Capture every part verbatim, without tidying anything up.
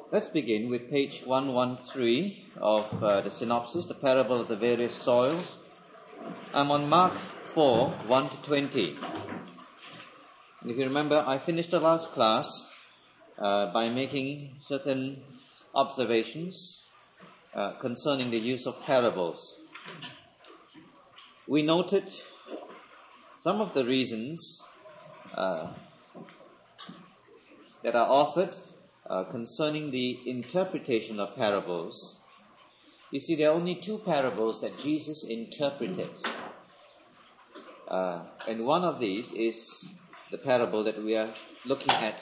Let's begin with page one thirteen of uh, the synopsis, the parable of the various soils. I'm on Mark four, one to twenty. If you remember, I finished the last class uh, by making certain observations uh, concerning the use of parables. We noted some of the reasons uh, that are offered uh, concerning the interpretation of parables. You see, there are only two parables that Jesus interpreted. Uh, and one of these is the parable that we are looking at.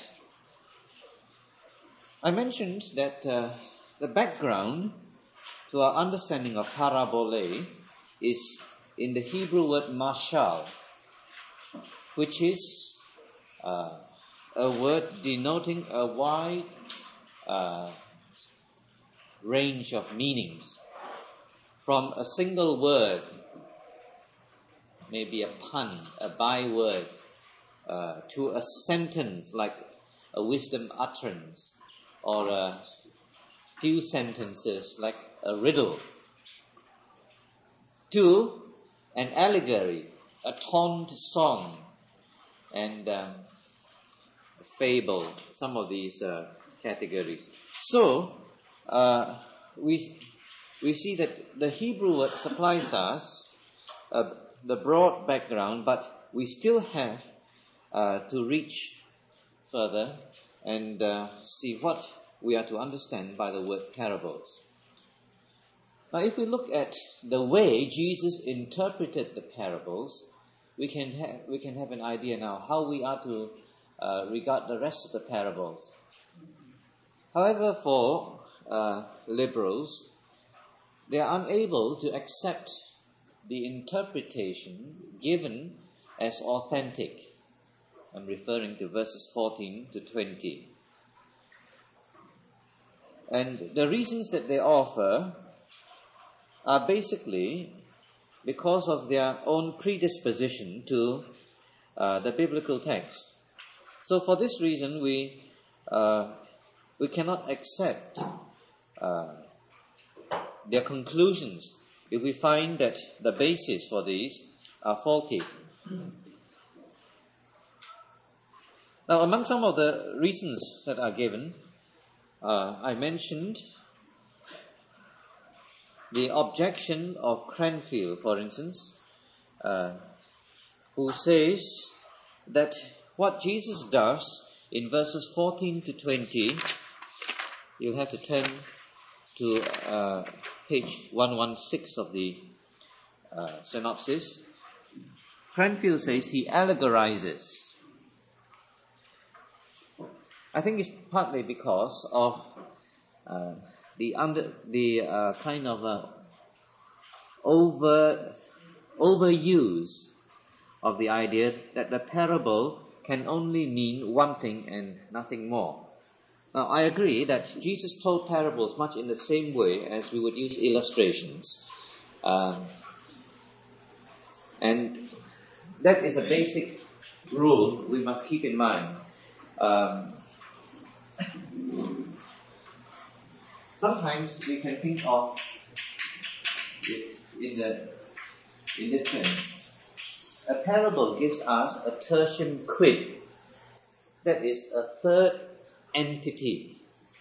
I mentioned that uh, the background to our understanding of parabole is in the Hebrew word mashal, which is uh, a word denoting a wide uh, range of meanings. From a single word, maybe a pun, a byword, uh, to a sentence like a wisdom utterance, or a few sentences like a riddle, to an allegory, a taunt song, and um, a fable, some of these uh, categories. So, uh, we we see that the Hebrew word supplies us uh, the broad background, but we still have uh, to reach further and uh, see what we are to understand by the word parables. Now, if we look at the way Jesus interpreted the parables, we can ha- we can have an idea now how we are to uh, regard the rest of the parables. However, for uh, liberals, they are unable to accept the interpretation given as authentic. I'm referring to verses fourteen to twenty. And the reasons that they offer are basically because of their own predisposition to uh, the biblical text. So for this reason, we uh, we cannot accept uh, their conclusions if we find that the basis for these are faulty. Now, among some of the reasons that are given, uh, I mentioned the objection of Cranfield, for instance, uh, who says that what Jesus does in verses fourteen to twenty, you'll have to turn to uh, page one sixteen of the uh, synopsis. Cranfield says he allegorizes. I think it's partly because of uh, the under the uh, kind of uh, over overuse of the idea that the parable can only mean one thing and nothing more. Now, I agree that Jesus told parables much in the same way as we would use illustrations, um, and that is a basic rule we must keep in mind. Um, Sometimes we can think of it in the in this sense. A parable gives us a tertium quid, that is a third entity.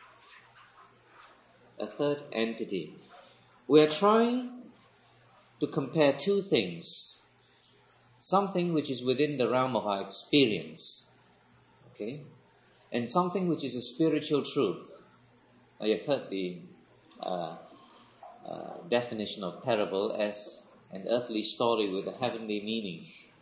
A third entity. We are trying to compare two things. Something which is within the realm of our experience, okay, and something which is a spiritual truth. Now, you've heard the uh, uh, definition of parable as an earthly story with a heavenly meaning.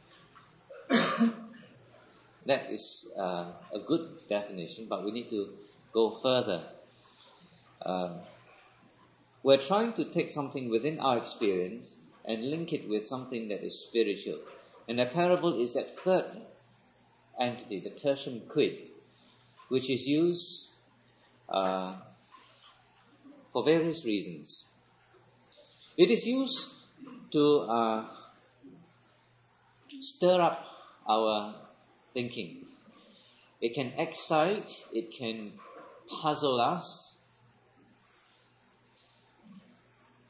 That is uh, a good definition, but we need to go further. Um, we're trying to take something within our experience and link it with something that is spiritual. And a parable is that third entity, the tertium quid, which is used uh, for various reasons. It is used to uh, stir up our thinking. It can excite, it can puzzle us,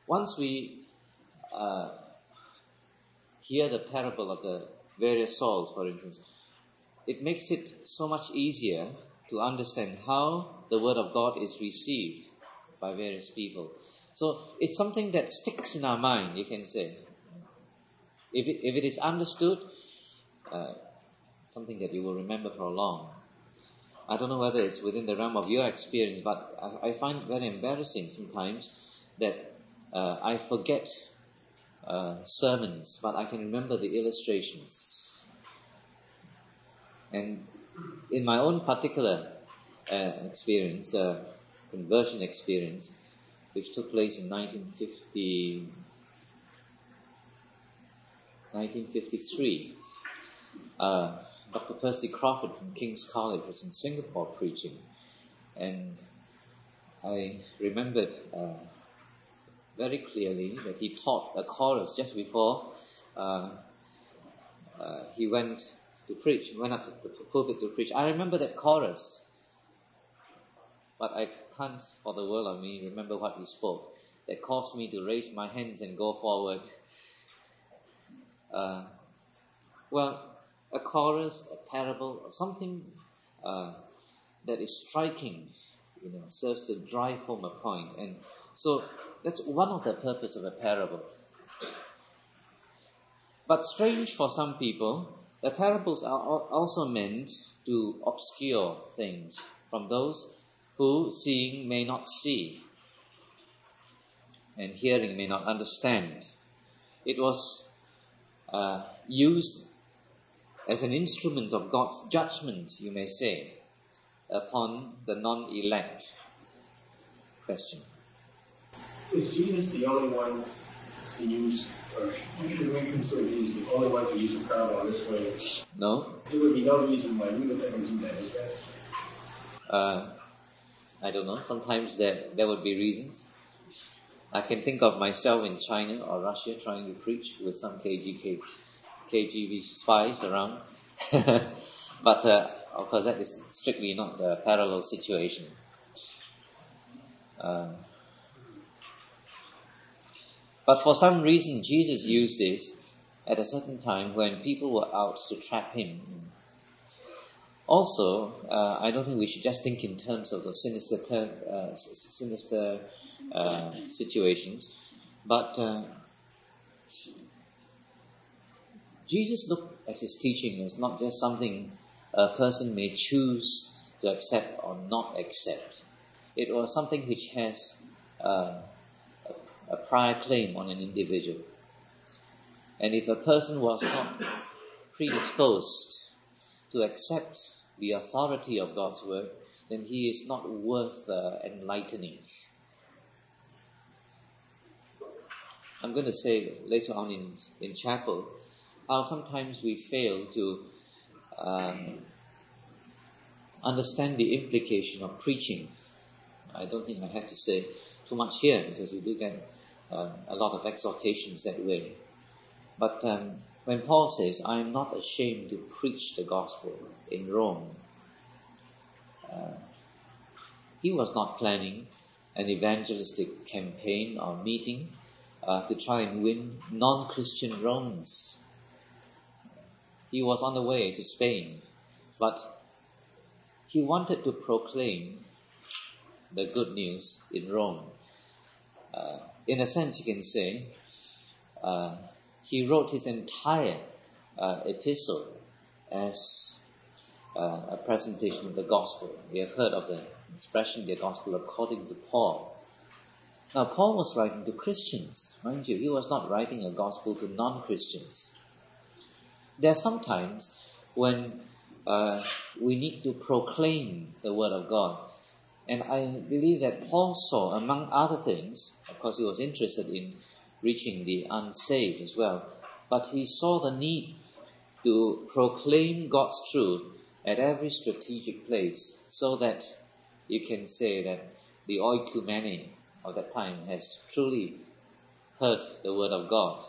once we uh, hear the parable of the various souls, for instance, it makes it so much easier to understand how the Word of God is received by various people. So it's something that sticks in our mind, you can say. If it, if it is understood, uh, something that you will remember for long. I don't know whether it's within the realm of your experience, but I, I find it very embarrassing sometimes that uh, I forget uh, sermons, but I can remember the illustrations. And in my own particular uh, experience, uh, conversion experience, which took place in nineteen fifty, nineteen fifty-three, uh, Doctor Percy Crawford from King's College was in Singapore preaching, and I remembered uh, very clearly that he taught a chorus just before uh, uh, he went to preach, went up to the pulpit to preach. I remember that chorus, but I can't for the world of me remember what he spoke. That caused me to raise my hands and go forward. Uh, well, a chorus, a parable, or something uh, that is striking, you know, serves to drive home a point. And so that's one of the purpose of a parable. But strange for some people, the parables are also meant to obscure things from those who, seeing, may not see, and hearing may not understand. It was uh, used as an instrument of God's judgment, you may say, upon the non-elect. Question. Is Jesus the only one to use, or should we consider Jesus the only one to use a parable this way? No. There would be no reason why we would ever do that, is that? Uh, I don't know. Sometimes there, there would be reasons. I can think of myself in China or Russia trying to preach with some K G K, K G B spies around. But uh, of course that is strictly not a parallel situation. Uh, but for some reason Jesus used this at a certain time when people were out to trap him. Also, uh, I don't think we should just think in terms of the sinister ter- uh, sinister uh, situations, but uh, Jesus looked at his teaching as not just something a person may choose to accept or not accept. It was something which has uh, a, a prior claim on an individual. And if a person was not predisposed to accept the authority of God's word, then he is not worth uh, enlightening. I'm going to say later on in, in chapel how sometimes we fail to um, understand the implication of preaching. I don't think I have to say too much here because you do get uh, a lot of exhortations that way. But um, when Paul says, I am not ashamed to preach the gospel in Rome, uh, he was not planning an evangelistic campaign or meeting uh, to try and win non-Christian Romans. He was on the way to Spain, but he wanted to proclaim the good news in Rome. Uh, in a sense, you can say, uh, he wrote his entire uh, epistle as uh, a presentation of the gospel. We have heard of the expression, the gospel according to Paul. Now, Paul was writing to Christians, mind you. He was not writing a gospel to non-Christians. There are some times when uh, we need to proclaim the word of God. And I believe that Paul saw, among other things, of course he was interested in reaching the unsaved as well, but he saw the need to proclaim God's truth at every strategic place so that you can say that the oikumene of that time has truly heard the word of God.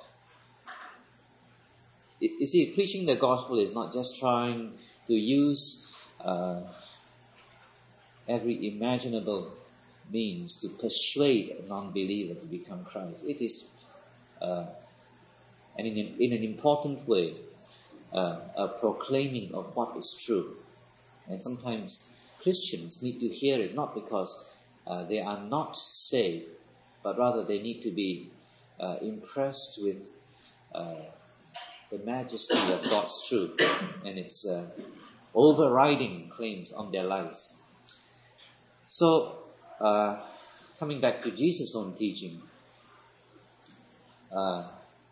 You see, preaching the gospel is not just trying to use uh, every imaginable means to persuade a non-believer to become Christ. It is, uh, and in, in an important way, uh, a proclaiming of what is true. And sometimes Christians need to hear it not because uh, they are not saved, but rather they need to be uh, impressed with uh, the majesty of God's truth and its uh, overriding claims on their lives. So, uh, coming back to Jesus' own teaching, uh,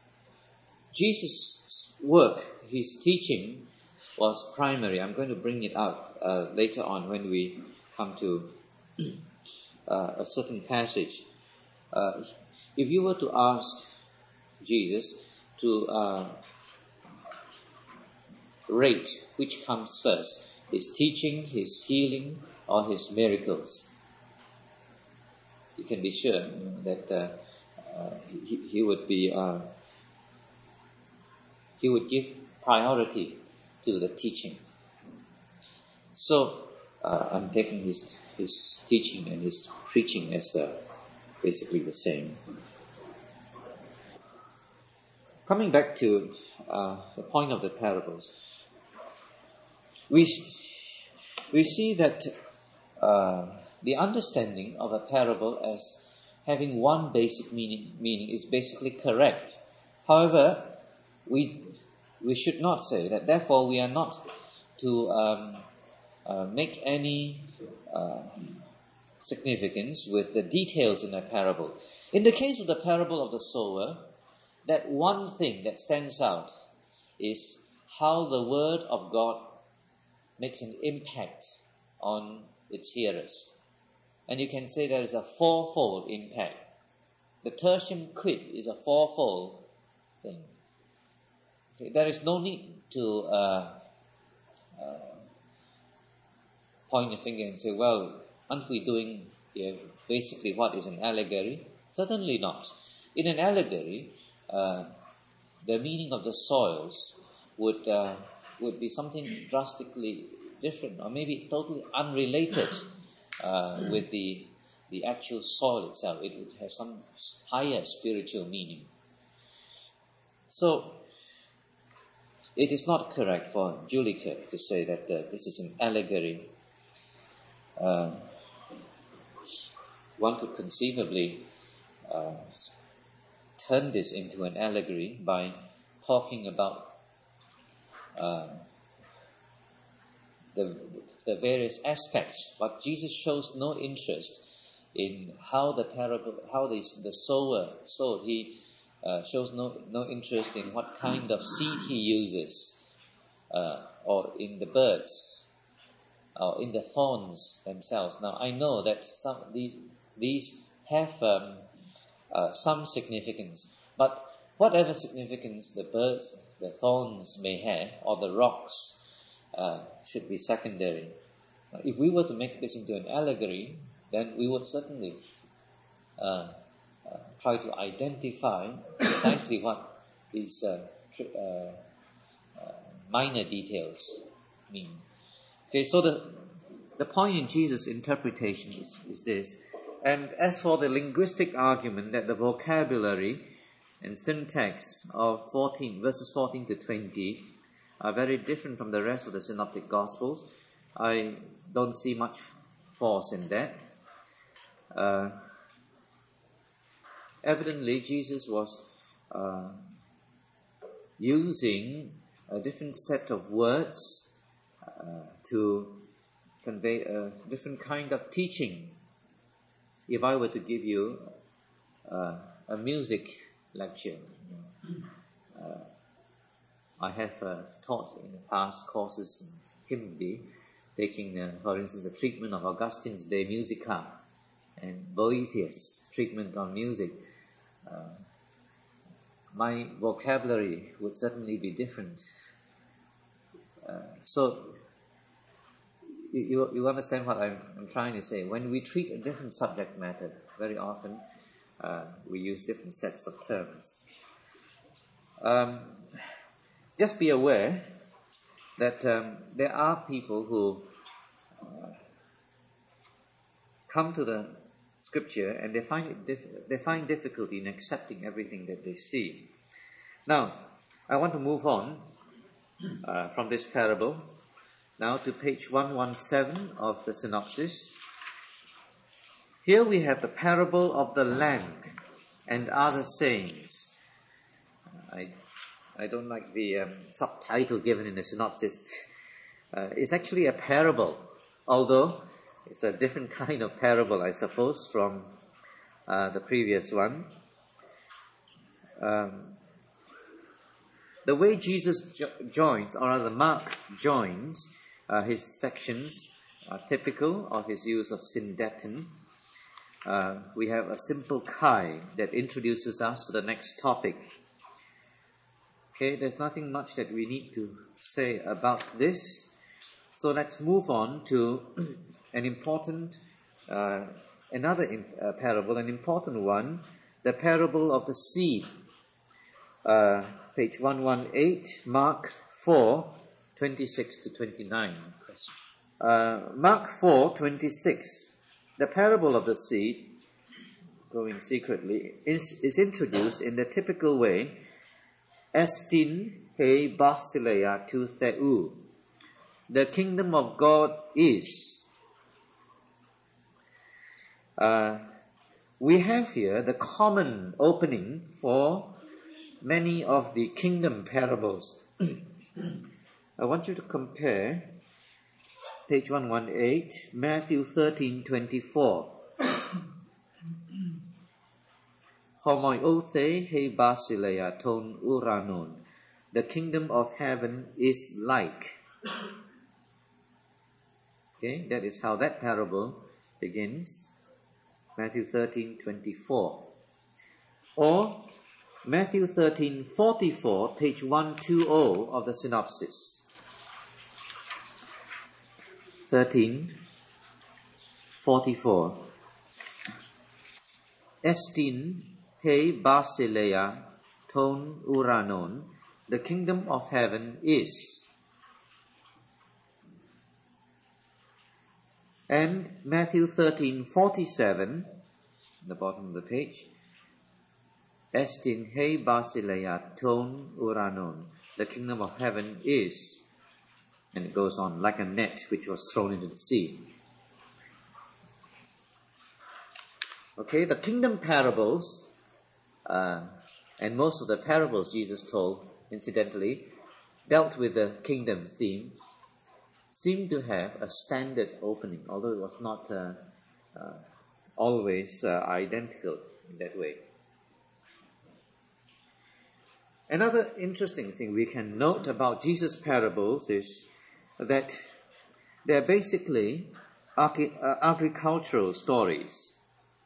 Jesus' work, his teaching was primary. I'm going to bring it up uh, later on when we come to uh, a certain passage. Uh, if you were to ask Jesus to uh, rate which comes first, his teaching, his healing, or his miracles, you can be sure that uh, uh, he, he would be uh, he would give priority to the teaching. So uh, I'm taking his his teaching and his preaching as uh, basically the same. Coming back to uh, the point of the parables, we we see that uh, the understanding of a parable as having one basic meaning meaning is basically correct. However, we we should not say that. Therefore, we are not to um, uh, make any uh, significance with the details in a parable. In the case of the parable of the sower, that one thing that stands out is how the word of God makes an impact on its hearers. And you can say there is a fourfold impact. The tertium quid is a fourfold thing. Okay, there is no need to uh, uh, point a finger and say, well, aren't we doing uh, basically what is an allegory? Certainly not. In an allegory, uh, the meaning of the soils would uh, would be something drastically different, or maybe totally unrelated uh, with the the actual soil itself. It would have some higher spiritual meaning. So, it is not correct for Juliker to say that uh, this is an allegory. Uh, one could conceivably uh, turn this into an allegory by talking about uh, the, the various aspects, but Jesus shows no interest in how the parable, how the, the sower sowed. He uh, shows no no interest in what kind of seed he uses, uh, or in the birds, or in the thorns themselves. Now, I know that some these these have um, uh, some significance, but whatever significance the birds, the thorns may have, or the rocks, uh, should be secondary. Now, if we were to make this into an allegory, then we would certainly uh, uh, try to identify precisely what these uh, tri- uh, uh, minor details mean. Okay, so the the point in Jesus' interpretation is, is this. And as for the linguistic argument that the vocabulary and syntax of fourteen verses fourteen to twenty are very different from the rest of the synoptic gospels, I don't see much force in that. Uh, evidently, Jesus was uh, using a different set of words uh, to convey a different kind of teaching. If I were to give you uh, a music lecture, uh, I have uh, taught in the past courses in Hindi, taking, uh, for instance, the treatment of Augustine's De Musica and Boethius' treatment on music. Uh, my vocabulary would certainly be different. Uh, so, you, you understand what I'm, I'm trying to say. When we treat a different subject matter, very often uh, we use different sets of terms. Um, just be aware that um, there are people who uh, come to the scripture, and they find it dif- they find difficulty in accepting everything that they see. Now, I want to move on uh, from this parable now to page one seventeen of the synopsis. Here we have the parable of the land and other sayings. I I don't like the um, subtitle given in the synopsis. Uh, it's actually a parable, although it's a different kind of parable, I suppose, from uh, the previous one. Um, the way Jesus jo- joins, or rather Mark joins uh, his sections, are typical of his use of syndeton. Uh, we have a simple kai that introduces us to the next topic. Okay, there's nothing much that we need to say about this. So let's move on to an important, uh, another in, uh, parable, an important one, the parable of the seed. Uh, page one eighteen, Mark four, twenty-six to twenty-nine. Uh, Mark four, twenty-six. The parable of the seed, growing secretly, is, is introduced in the typical way, Estin he basileia tu theu. The kingdom of God is. Uh, we have here the common opening for many of the kingdom parables. I want you to compare page one eighteen, Matthew thirteen twenty-four. Homoiothe he basileia ton uranon. The kingdom of heaven is like. Okay, that is how that parable begins. Matthew thirteen twenty-four. Or Matthew thirteen forty-four, page one twenty of the synopsis. thirteen forty-four. Estin he basileia ton uranon. The kingdom of heaven is. And Matthew thirteen forty-seven, the bottom of the page. Estin he basileia ton uranon. The kingdom of heaven is. And it goes on, like a net which was thrown into the sea. Okay, the kingdom parables, uh, and most of the parables Jesus told, incidentally, dealt with the kingdom theme, seem to have a standard opening, although it was not uh, uh, always uh, identical in that way. Another interesting thing we can note about Jesus' parables is that they are basically archi- uh, agricultural stories.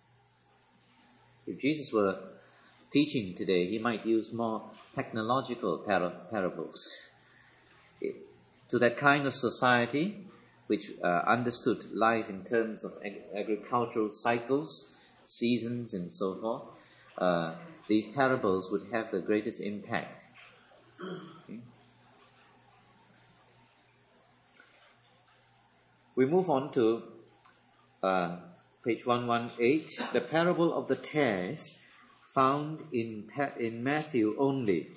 If Jesus were teaching today, he might use more technological par- parables. It, to that kind of society which uh, understood life in terms of ag- agricultural cycles, seasons, and so forth, uh, these parables would have the greatest impact. Okay. We move on to uh, page one eighteen, the parable of the tares, found in pa- in Matthew only.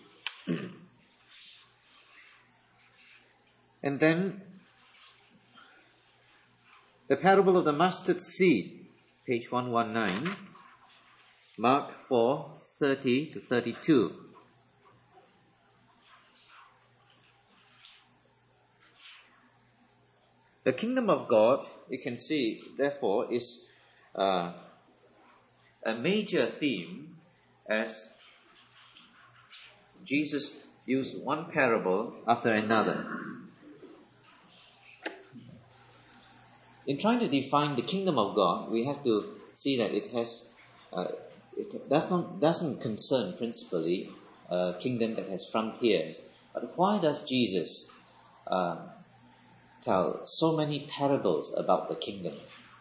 And then the parable of the mustard seed, page one nineteen, Mark four thirty to thirty-two. The kingdom of God, you can see, therefore, is uh, a major theme as Jesus used one parable after another. In trying to define the kingdom of God, we have to see that it has, uh, it does not doesn't concern principally a kingdom that has frontiers. But why does Jesus uh, tell so many parables about the kingdom?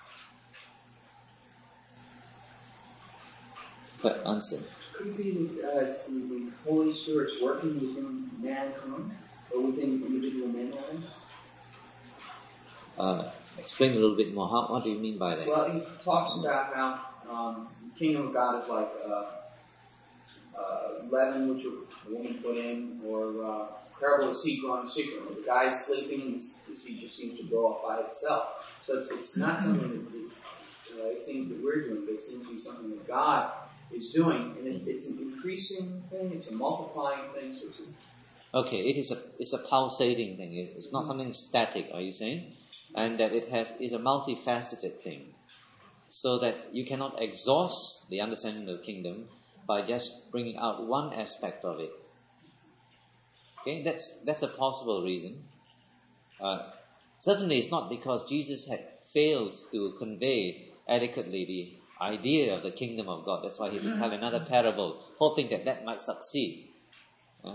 But answer. Could it be that uh, it's the, the Holy Spirit's working within mankind or within individual man lives? Uh, explain a little bit more. How, what do you mean by that? Well, he talks about how um, the kingdom of God is like uh, uh, leaven which a woman put in, or uh, parable of seed growing secret, where the guy is sleeping and the seed just seems to grow up by itself. So it's, it's not something that, that uh, it seems that we're doing, but it seems to be something that God is doing, and it's, it's an increasing thing, it's a multiplying thing. So it's a, okay, it is a it's a pulsating thing. It's not something static. Are you saying? And that it has is a multifaceted thing, so that you cannot exhaust the understanding of the kingdom by just bringing out one aspect of it. Okay, that's that's a possible reason. Uh, certainly, it's not because Jesus had failed to convey adequately the idea of the kingdom of God. That's why he had to tell another parable, hoping that that might succeed. Uh,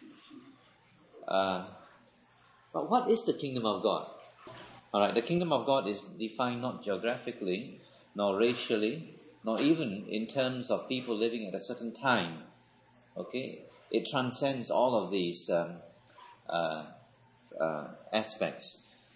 uh, but what is the kingdom of God? All right, the kingdom of God is defined not geographically, nor racially, nor even in terms of people living at a certain time. Okay, it transcends all of these um, uh, uh, aspects.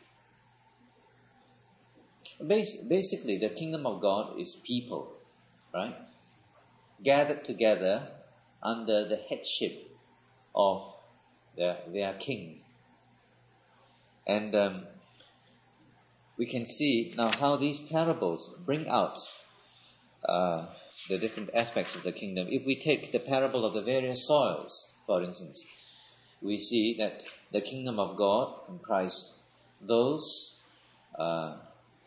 Bas- basically, the kingdom of God is people, right? Gathered together under the headship of their, their king. And um, we can see now how these parables bring out uh, the different aspects of the kingdom. If we take the parable of the various soils, for instance, we see that the kingdom of God comprised those uh,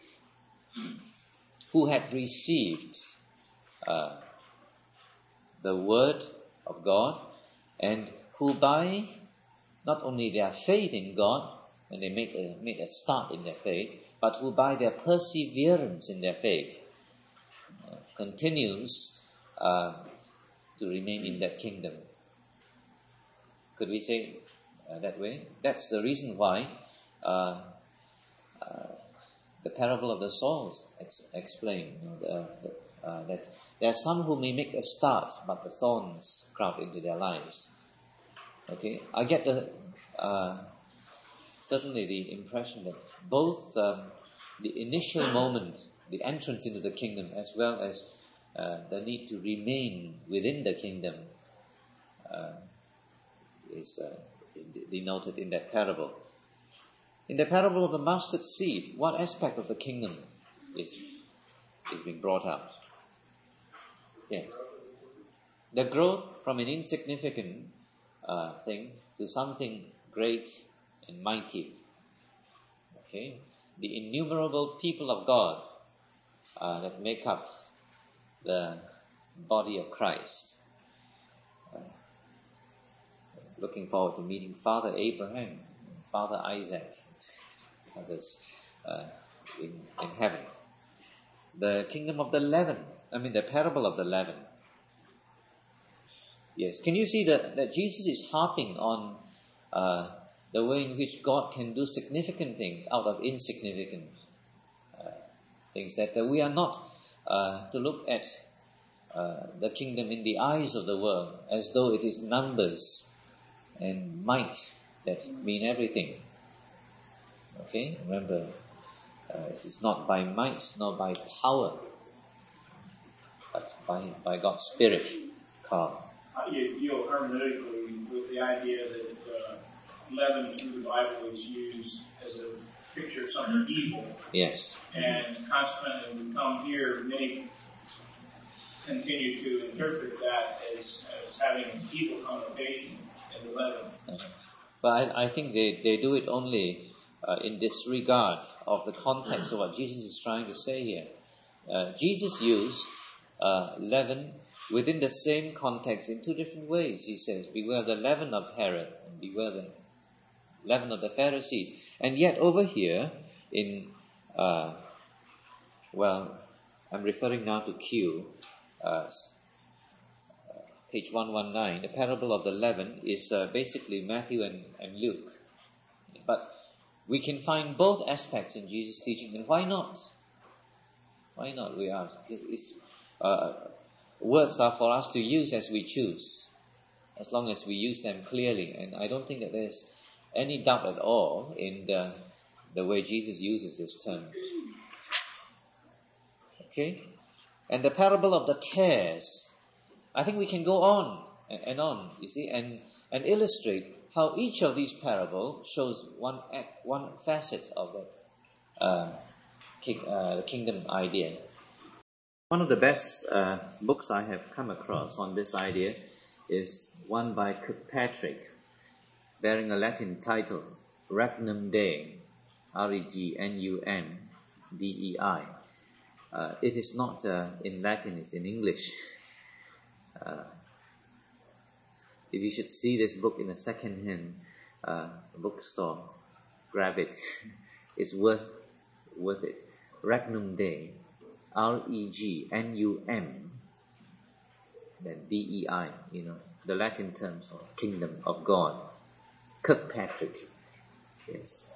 who had received uh, the word of God, and who by not only their faith in God, when they make a, made a start in their faith, but who by their perseverance in their faith uh, continues uh, to remain in that kingdom. Could we say uh, that way? That's the reason why uh, uh, the parable of the soils ex- explain uh, uh, that there are some who may make a start, but the thorns crowd into their lives. Okay, I get the uh, certainly the impression that both um, the initial moment, the entrance into the kingdom, as well as uh, the need to remain within the kingdom, uh, is, uh, is denoted in that parable. In the parable of the mustard seed, what aspect of the kingdom is is being brought out? Yes, the growth from an insignificant uh, thing to something great and mighty. Okay, the innumerable people of God uh, that make up the body of Christ. Uh, looking forward to meeting Father Abraham, Father Isaac, others uh, in, in heaven. The kingdom of the leaven, I mean the parable of the leaven. Yes, can you see that, that Jesus is harping on uh, the way in which God can do significant things out of insignificant uh, things, that uh, we are not uh, to look at uh, the kingdom in the eyes of the world as though it is numbers and might that mean everything. Okay, remember, uh, it is not by might nor by power, but by, by God's Spirit, Carl. Uh, you, you know, hermeneutically, with the idea that uh, leaven through the Bible is used as a picture of something evil. Yes. And consequently, when we come here, many continue to interpret that as, as having an evil connotation as a leaven. Uh, but I, I think they, they do it only uh, in disregard of the context of what Jesus is trying to say here. Uh, Jesus used uh, leaven within the same context in two different ways. He says, beware the leaven of Herod and beware the leaven of the Pharisees. And yet over here in, uh, well, I'm referring now to Q, uh, page one nineteen, the parable of the leaven is uh, basically Matthew and, and Luke. But we can find both aspects in Jesus' teaching, and why not? Why not, we ask? It's, it's, uh, words are for us to use as we choose, as long as we use them clearly. And I don't think that there's any doubt at all in the, the way Jesus uses this term. Okay? And the parable of the tares. I think we can go on and, and on, you see, and, and illustrate how each of these parables shows one act, one facet of the, uh, king, uh, the kingdom idea. One of the best uh, books I have come across on this idea is one by Kirkpatrick, bearing a Latin title, Regnum Dei, R E G N U M D E I. Uh, it is not uh, in Latin, it's in English. Uh, if you should see this book in a second-hand uh, bookstore, grab it. It's worth worth it. Regnum Dei, R E G N U M, then D E I, you know, the Latin term for Kingdom of God. Kirkpatrick. Yes.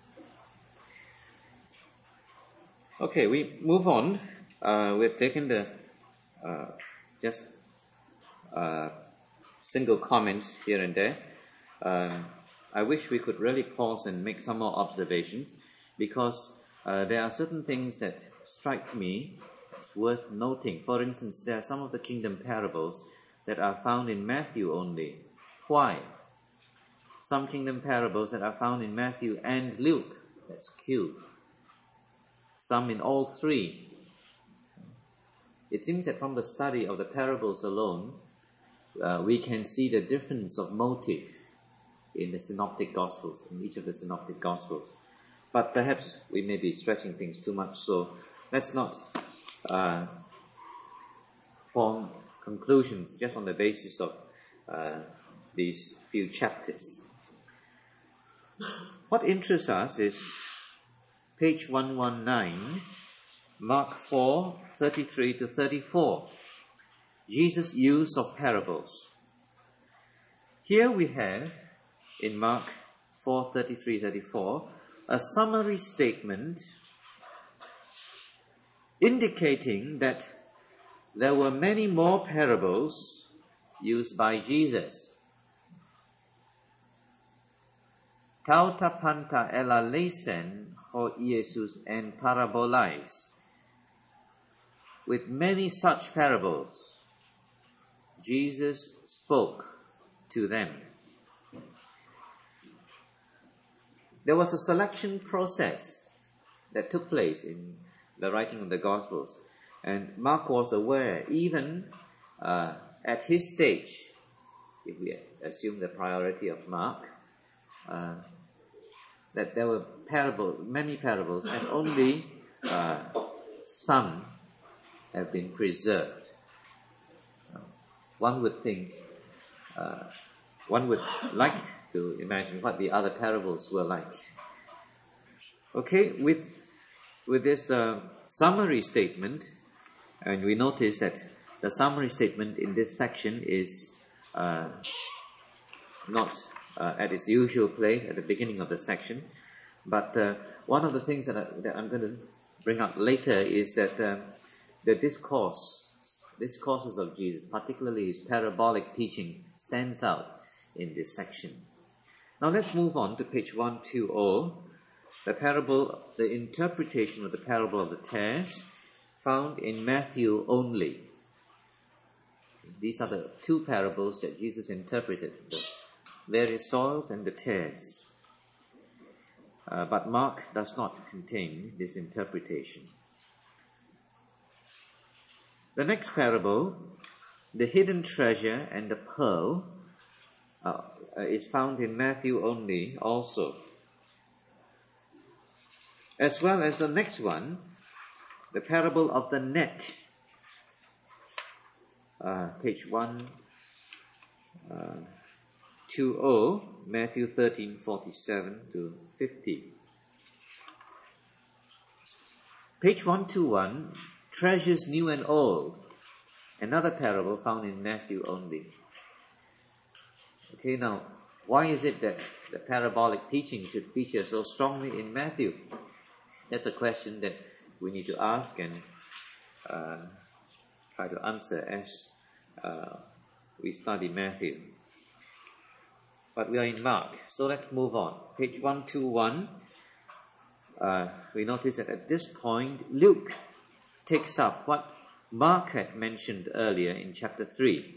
Okay, we move on. Uh, we've taken the uh, just uh, single comments here and there. Uh, I wish we could really pause and make some more observations, because uh, there are certain things that strike me as worth noting. For instance, there are some of the kingdom parables that are found in Matthew only. Why? Some kingdom parables that are found in Matthew and Luke. That's Q. Some in all three. It seems that from the study of the parables alone, uh, we can see the difference of motive in the synoptic gospels, in each of the synoptic gospels. But perhaps we may be stretching things too much, so let's not uh, form conclusions just on the basis of uh, these few chapters. What interests us is page one nineteen, Mark four, thirty-three to thirty-four. Jesus' use of parables. Here we have, in Mark four, thirty-three to thirty-four, a summary statement indicating that there were many more parables used by Jesus. Kautapanta ela lesen ho Iesus en parabolais. With many such parables, Jesus spoke to them. There was a selection process that took place in the writing of the Gospels, and Mark was aware, even uh, at his stage, if we assume the priority of Mark, uh, that there were parables, many parables, and only uh, some have been preserved. Uh, one would think, uh, one would like to imagine what the other parables were like. Okay, with with this uh, summary statement, and we notice that the summary statement in this section is uh, not uh, at its usual place at the beginning of the section, but uh, one of the things that, I, that I'm going to bring up later is that uh, the discourse, discourses of Jesus, particularly his parabolic teaching, stands out in this section. Now let's move on to page one twenty, the parable, the interpretation of the parable of the tares, found in Matthew only. These are the two parables that Jesus interpreted, the various soils and the tares. Uh, but Mark does not contain this interpretation. The next parable, the hidden treasure and the pearl, uh, is found in Matthew only also. As well as the next one, the parable of the net, uh, page one twenty, Matthew thirteen, forty-seven to fifty. Page one twenty-one, treasures new and old, another parable found in Matthew only. Okay, now, why is it that the parabolic teaching should feature so strongly in Matthew? That's a question that we need to ask and uh, try to answer as uh, we study Matthew. But we are in Mark, so let's move on. Page one twenty-one, uh, we notice that at this point, Luke takes up what Mark had mentioned earlier in chapter three.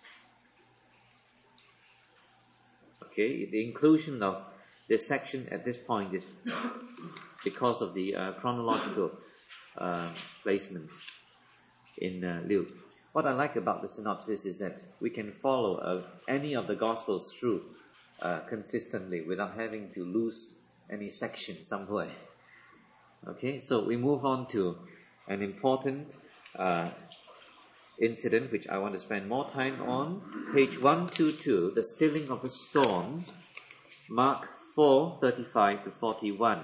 Okay, the inclusion of this section at this point is because of the uh, chronological uh, placement in uh, Luke. What I like about the synopsis is that we can follow uh, any of the Gospels through uh, consistently without having to lose any section somewhere. Okay, so we move on to an important uh, incident which I want to spend more time on. Page one twenty-two, the stilling of the storm, Mark four thirty-five to forty-one.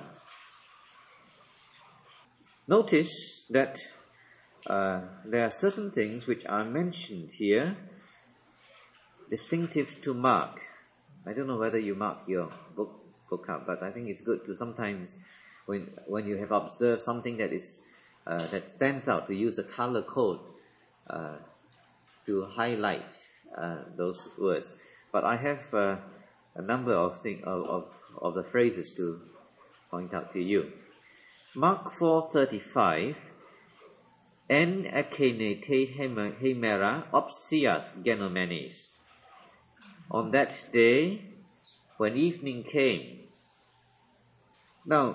Notice that uh, there are certain things which are mentioned here, distinctive to Mark. I don't know whether you mark your book book up, but I think it's good to sometimes, when when you have observed something that is uh, that stands out, to use a color code uh, to highlight uh, those words. But I have uh, a number of thing of, of of the phrases to point out to you. Mark four thirty-five. En akene te hemera opsias genomenes. On that day, when evening came. Now,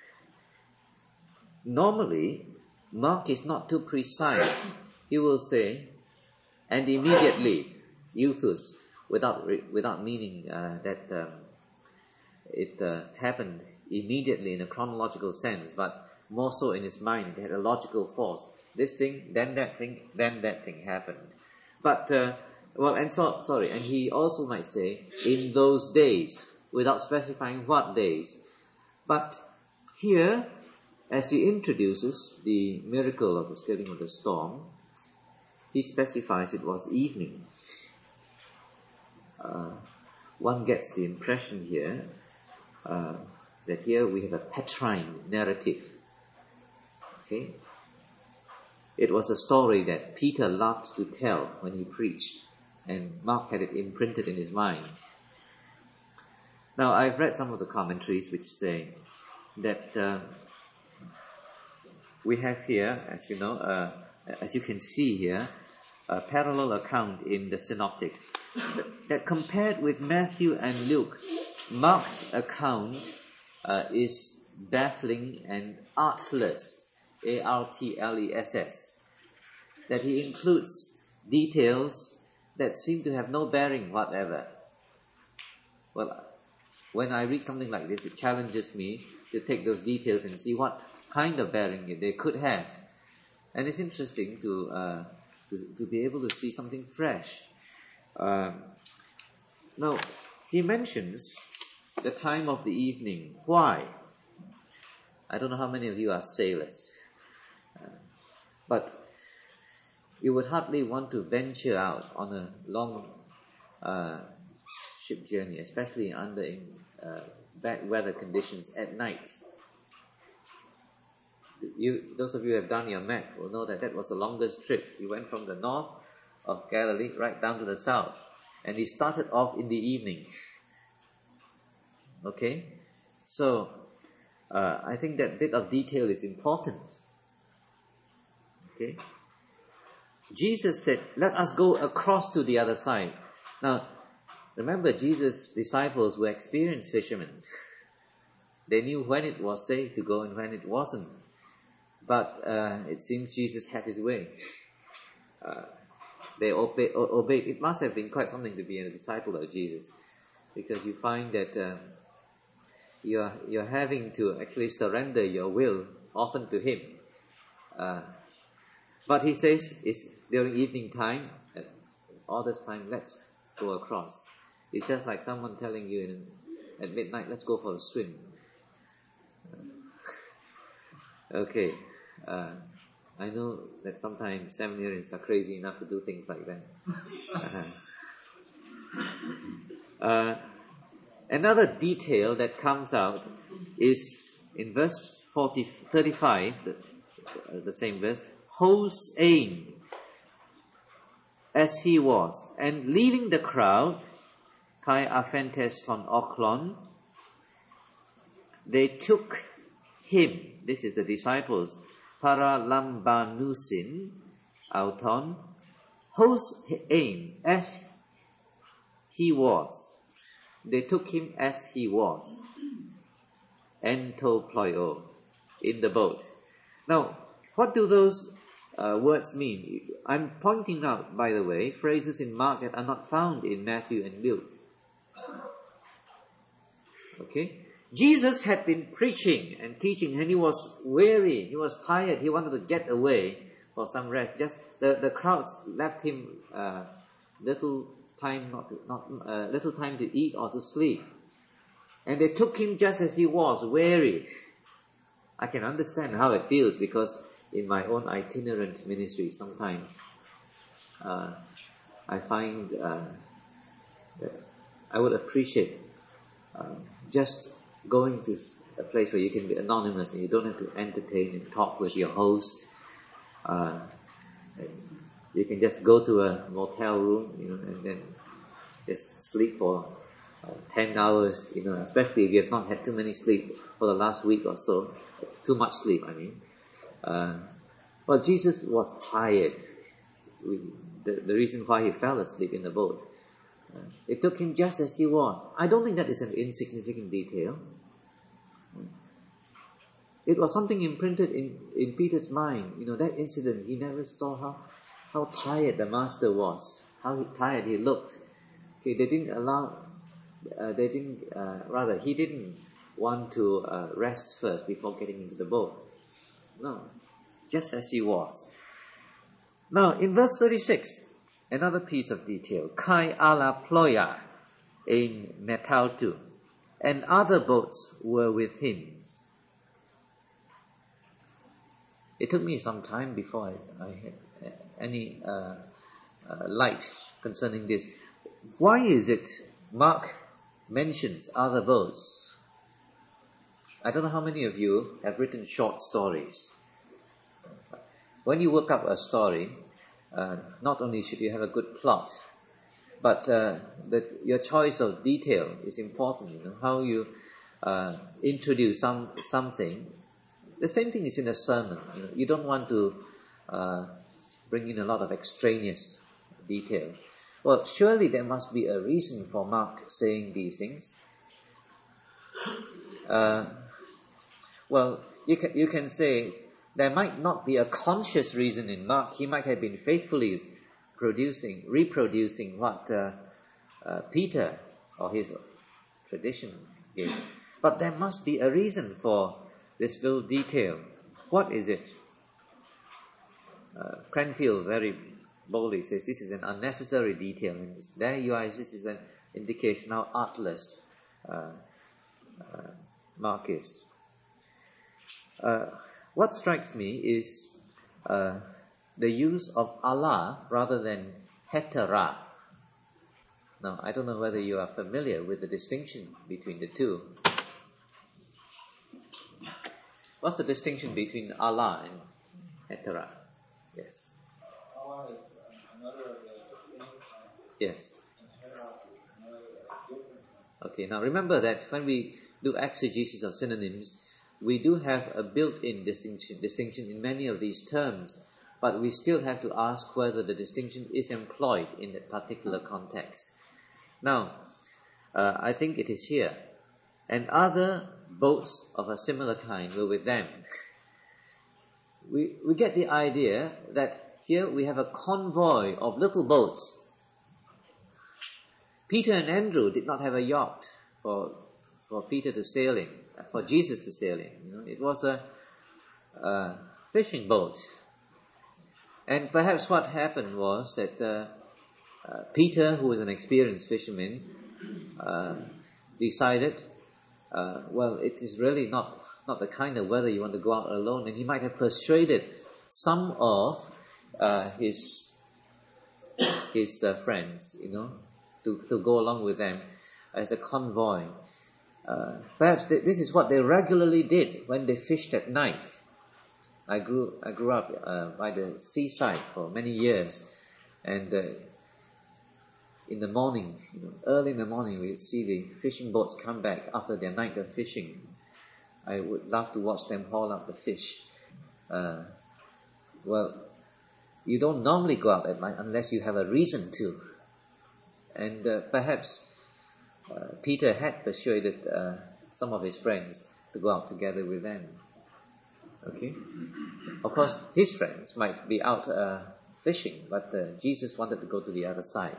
normally, Mark is not too precise. He will say, and immediately, euthus, without without meaning uh, that um, it uh, happened immediately in a chronological sense, but more so in his mind, it had a logical force. This thing, then that thing, then that thing happened. But, uh, well, and so, sorry, and he also might say, in those days, without specifying what days. But here, as he introduces the miracle of the stilling of the storm, he specifies it was evening. Uh, one gets the impression here uh, that here we have a Petrine narrative. Okay? It was a story that Peter loved to tell when he preached, and Mark had it imprinted in his mind. Now, I've read some of the commentaries which say that uh, we have here, as you know, uh, as you can see here, a parallel account in the synoptics that, that compared with Matthew and Luke, Mark's account uh, is baffling and artless. A R T L E S S, that he includes details that seem to have no bearing whatever. Well, when I read something like this, it challenges me to take those details and see what kind of bearing they could have. And it's interesting to uh, to, to be able to see something fresh. Um, now, he mentions the time of the evening. Why? I don't know how many of you are sailors. But you would hardly want to venture out on a long uh, ship journey, especially under uh, bad weather conditions at night. You, those of you who have done your map will know that that was the longest trip. He went from the north of Galilee right down to the south, and he started off in the evening. Okay, so uh, I think that bit of detail is important. Okay. Jesus said, let us go across to the other side. Now, remember, Jesus' disciples were experienced fishermen. They knew when it was safe to go and when it wasn't. But uh, it seems Jesus had his way. Uh, they obey, obeyed. It must have been quite something to be a disciple of Jesus, because you find that uh, you're, you're having to actually surrender your will often to Him. Uh, But he says, it's during evening time, at all this time, let's go across. It's just like someone telling you in, at midnight, let's go for a swim. Okay, uh, I know that sometimes seminarians are crazy enough to do things like that. Uh-huh. Uh, another detail that comes out is in verse forty, thirty-five, the, the same verse, Whose aim as he was, and leaving the crowd, kai aphentes ton oklon, they took him, this is the disciples, para lambanusin, auton, hos aim, as he was. They took him as he was. Entoploio, in the boat. Now, what do those uh, words mean? I'm pointing out, by the way, phrases in Mark that are not found in Matthew and Luke. Okay? Jesus had been preaching and teaching, and he was weary, he was tired, he wanted to get away for some rest. Just the, the crowds left him uh, little time not to, not uh, little time to eat or to sleep, and they took him just as he was, weary. I can understand how it feels, because in my own itinerant ministry, sometimes uh, I find uh, that I would appreciate uh, just going to a place where you can be anonymous and you don't have to entertain and talk with your host. Uh, you can just go to a motel room, you know, and then just sleep for uh, ten hours, you know, especially if you have not had too many sleep for the last week or so. Too much sleep, I mean. Uh, well, Jesus was tired. We, the, the reason why he fell asleep in the boat. Uh, it took him just as he was. I don't think that is an insignificant detail. It was something imprinted in, in Peter's mind. You know, that incident, he never saw how, how tired the master was, how he, tired he looked. Okay, they didn't allow, uh, they didn't, uh, rather, he didn't want to uh, rest first before getting into the boat. No, just as he was. Now, in verse thirty-six, another piece of detail. Kai ala ploia in metaltu, and other boats were with him. It took me some time before I, I had any uh, uh, light concerning this. Why is it Mark mentions other boats? I don't know how many of you have written short stories. When you work up a story, uh, not only should you have a good plot, but uh, the, your choice of detail is important. You know, how you uh, introduce some something. The same thing is in a sermon. You know, you don't want to uh, bring in a lot of extraneous details. Well, surely there must be a reason for Mark saying these things. Uh, well, you can, you can say there might not be a conscious reason in Mark. He might have been faithfully producing, reproducing what uh, uh, Peter or his tradition gave. But there must be a reason for this little detail. What is it? Uh, Cranfield very boldly says this is an unnecessary detail. And there you are, this is an indication how artless uh, uh, Mark is. Uh, what strikes me is uh, the use of Allah rather than hetera. Now, I don't know whether you are familiar with the distinction between the two. What's the distinction between Allah and hetera? Yes. Allah is another of the same. Yes. And hetera is another different. Okay, now remember that when we do exegesis of synonyms, we do have a built-in distinction, distinction in many of these terms, but we still have to ask whether the distinction is employed in that particular context. Now, uh, I think it is here. And other boats of a similar kind were with them. We, we get the idea that here we have a convoy of little boats. Peter and Andrew did not have a yacht for, for Peter to sail in, for Jesus to sail in. You know, it was a, a fishing boat. And perhaps what happened was that uh, uh, Peter, who was an experienced fisherman, uh, decided, uh, well, it is really not, not the kind of weather you want to go out alone. And he might have persuaded some of uh, his his uh, friends, you know, to, to go along with them as a convoy. Uh, perhaps th- this is what they regularly did when they fished at night. I grew I grew up uh, by the seaside for many years, and uh, in the morning, you know, early in the morning, we'd see the fishing boats come back after their night of fishing. I would love to watch them haul up the fish. Uh, well, You don't normally go out at night unless you have a reason to. And uh, perhaps uh, Peter had persuaded uh, some of his friends to go out together with them. Okay? Of course, his friends might be out uh, fishing, but uh, Jesus wanted to go to the other side.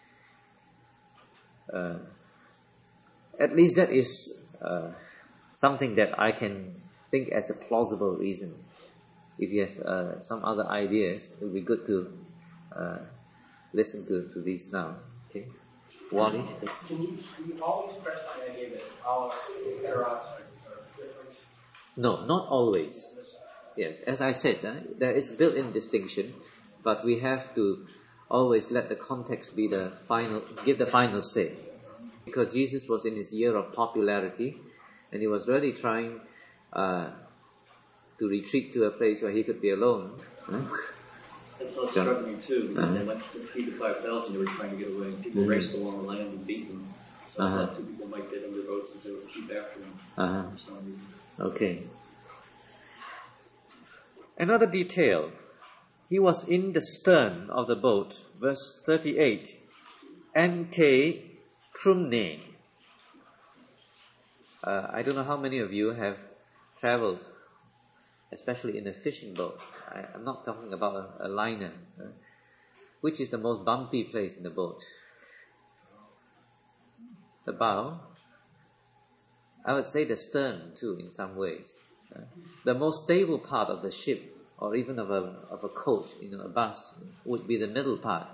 Uh, at least that is uh, something that I can think as a plausible reason. If you have uh, some other ideas, it would be good to uh, listen to, to these now. Okay, Wally? Yes. Can you, can you always press on the idea that all heteros are different? No, not always. Yes, as I said, uh, there is built-in distinction, but we have to always let the context be the final, give the final say. Because Jesus was in his year of popularity, and he was really trying uh, to retreat to a place where he could be alone. Huh? That's what's struggling too. Because uh-huh. They went to feed the five thousand, they were trying to get away. People mm-hmm. raced along the land and beat them. So uh-huh. I thought two people might get in their boats and say, let's keep after them. Uh-huh. For some reason. Okay. Another detail. He was in the stern of the boat. Verse thirty-eight. Ante Krumne. Uh, I don't know how many of you have traveled, especially in a fishing boat. I, I'm not talking about a, a liner. Uh, which is the most bumpy place in the boat? The bow? I would say the stern too, in some ways. Uh, the most stable part of the ship, or even of a of a coach, you know, a bus, would be the middle part.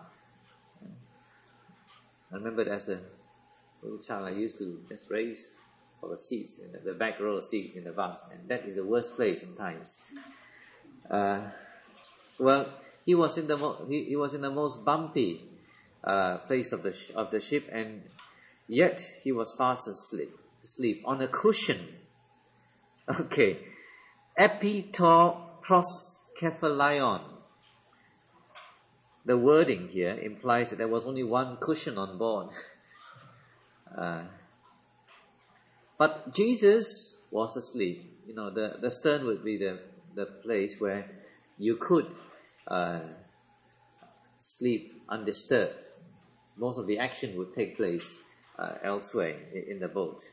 I remember as a little child, I used to just race for the seats, in the, the back row seats in the bus, and that is the worst place sometimes. Uh, well, he was in the mo- he, he was in the most bumpy uh, place of the sh- of the ship, and yet he was fast asleep, asleep on a cushion. Okay, epitoproskephalaion. The wording here implies that there was only one cushion on board. Uh, but Jesus was asleep. You know, the, the stern would be the, the place where you could uh, sleep undisturbed. Most of the action would take place uh, elsewhere in, in the boat.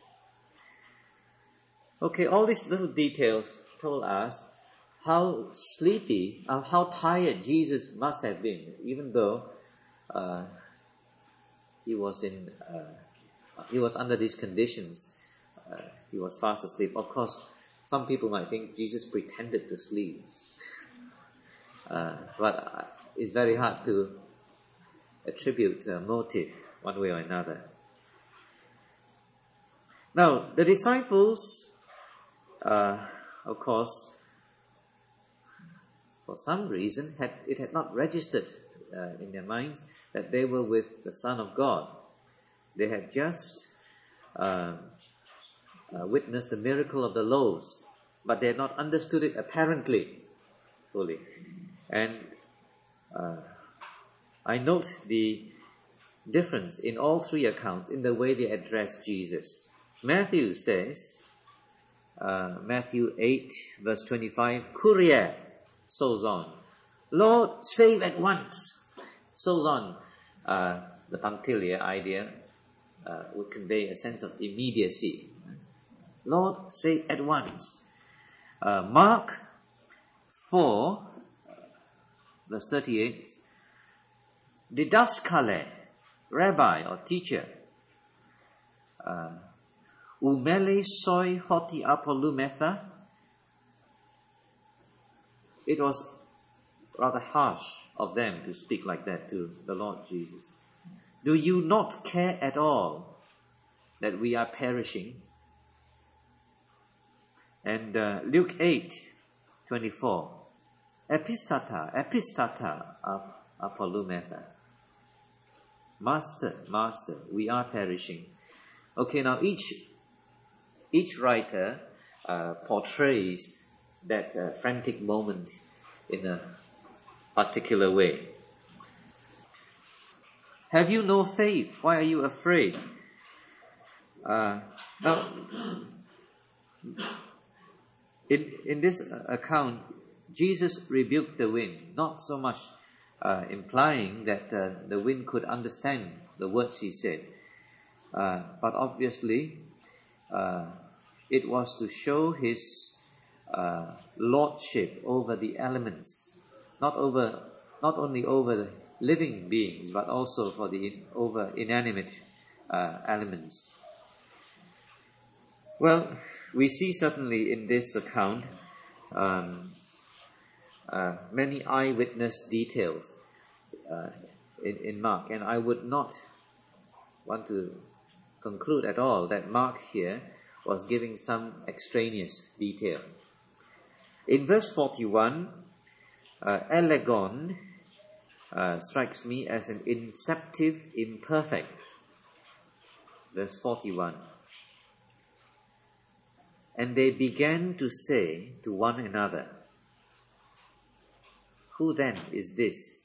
Okay, all these little details told us how sleepy, uh, how tired Jesus must have been, even though uh, he was in, uh, he was under these conditions. Uh, he was fast asleep. Of course, some people might think Jesus pretended to sleep, uh, but it's very hard to attribute a motive one way or another. Now, the disciples, uh, of course, for some reason, had it had not registered uh, in their minds that they were with the Son of God. They had just uh, uh, witnessed the miracle of the loaves, but they had not understood it apparently fully. And uh, I note the difference in all three accounts in the way they addressed Jesus. Matthew says, uh, Matthew eight, verse twenty-five, Kyrie, sozo, Lord, save at once. Sozo, uh, the punctiliar idea, uh, would convey a sense of immediacy. Lord, save at once. Uh, Mark four, verse thirty-eight, Didaskale, rabbi or teacher. Uh, Umele soi hoti apolumetha. It was rather harsh of them to speak like that to the Lord Jesus. Do you not care at all that we are perishing? And uh, Luke eight, twenty-four. Epistata, epistata apolumetha. Master, master, we are perishing. Okay, now each each writer uh, portrays that uh, frantic moment in a particular way. Have you no faith? Why are you afraid? Uh, now, in in this account, Jesus rebuked the wind, not so much uh, implying that uh, the wind could understand the words he said. Uh, but obviously, uh, it was to show his uh, lordship over the elements, not over, not only over the living beings, but also for the in, over inanimate uh, elements. Well, we see certainly in this account um, uh, many eyewitness details uh, in, in Mark, and I would not want to conclude at all that Mark here was giving some extraneous detail. In verse forty-one, uh, elegon uh, strikes me as an inceptive imperfect. Verse forty-one. And they began to say to one another, who then is this?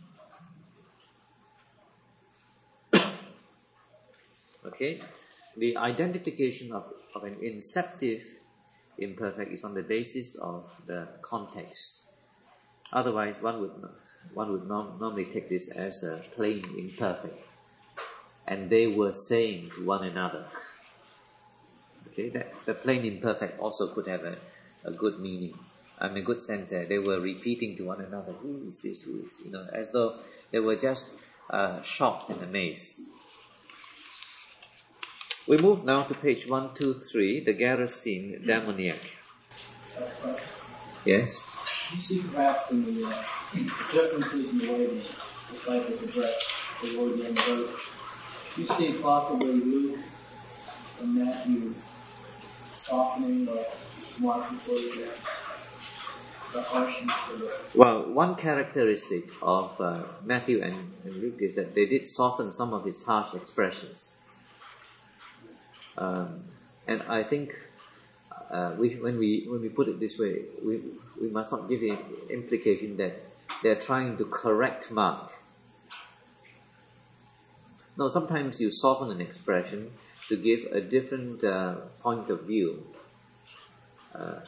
Okay, the identification of, of an inceptive imperfect is on the basis of the context. Otherwise, one would one would norm, normally take this as a plain imperfect. And they were saying to one another. Okay, that the plain imperfect also could have a, a good meaning. I mean, a good sense there. They were repeating to one another, who is this, who is, you know, as though they were just uh, shocked and amazed. We move now to page one two three, the Gerasene demoniac. Yes? You see perhaps in the uh, differences in the way the disciples address the Lord in the boat. You see possibly Luke and Matthew softening or marking sort of the, the harshness of the... Well, one characteristic of uh, Matthew and, and Luke is that they did soften some of his harsh expressions. Um, and I think uh, we, when we when we put it this way, we we must not give the implication that they're trying to correct Mark. No, sometimes you soften an expression to give a different uh, point of view. Uh,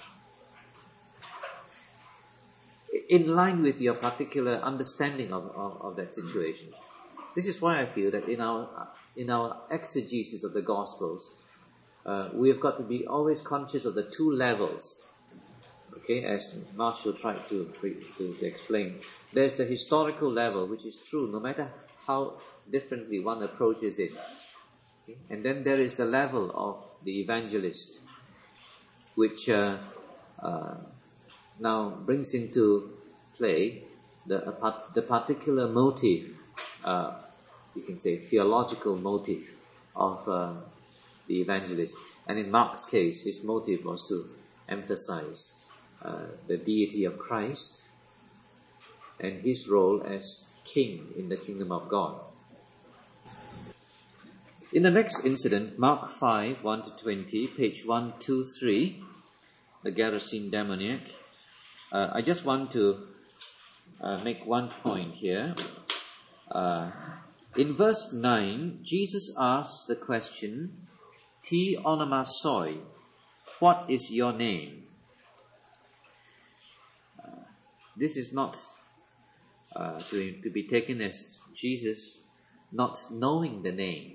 in line with your particular understanding of, of, of that situation. This is why I feel that in our in our exegesis of the Gospels, uh, we have got to be always conscious of the two levels. Okay, as Marshall tried to, to, to explain. There's the historical level, which is true, no matter how differently one approaches it. Okay? And then there is the level of the evangelist, which uh, uh, now brings into play the, uh, the particular motive, uh, you can say theological motive of uh, the evangelist. And in Mark's case, his motive was to emphasize uh, the deity of Christ and his role as king in the kingdom of God. In the next incident, Mark five, one to twenty, page one two three, the Gerasene demoniac, uh, I just want to uh, make one point here. Uh, in verse nine, Jesus asks the question, "Ti onomasoi, what is your name?" Uh, this is not uh, to, to be taken as Jesus not knowing the name.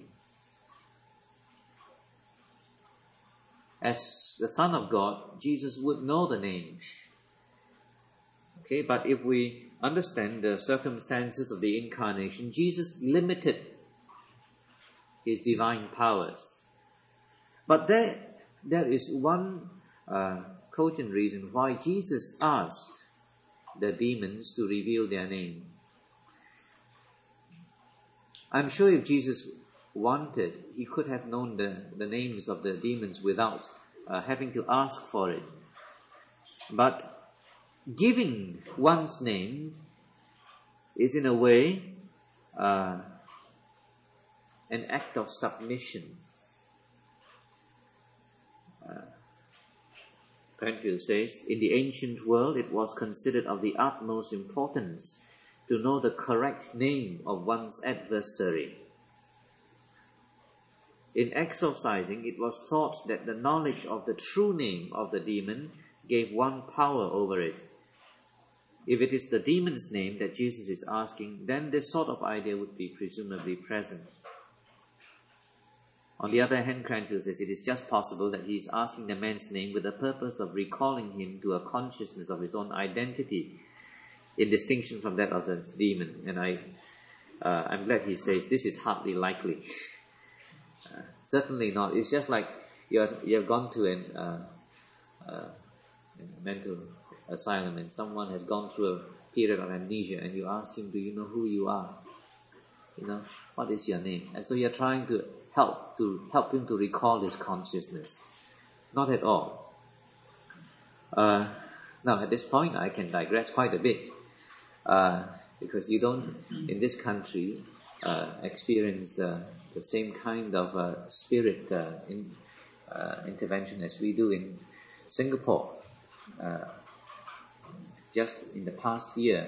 As the Son of God, Jesus would know the name. Okay, but if we understand the circumstances of the incarnation, Jesus limited his divine powers. But there, there is one uh, cogent reason why Jesus asked the demons to reveal their name. I'm sure if Jesus wanted, he could have known the, the names of the demons without uh, having to ask for it. But giving one's name is in a way uh, an act of submission. Uh, Penfield says, in the ancient world it was considered of the utmost importance to know the correct name of one's adversary. In exorcising, it was thought that the knowledge of the true name of the demon gave one power over it. if it is the demon's name that Jesus is asking, then this sort of idea would be presumably present. On the other hand, Cranfield says it is just possible that he is asking the man's name with the purpose of recalling him to a consciousness of his own identity in distinction from that of the demon. And I, uh, I'm glad he says this is hardly likely. uh, certainly not. It's just like you're, you've gone to an, uh, uh, a mental asylum and someone has gone through a period of amnesia and you ask him, do you know who you are? You know, what is your name? And so you're trying to help to help him to recall his consciousness. Not at all. Uh, now, at this point, I can digress quite a bit. Uh, because you don't, in this country, uh, experience uh, the same kind of uh, spirit uh, in, uh, intervention as we do in Singapore. Uh, just in the past year,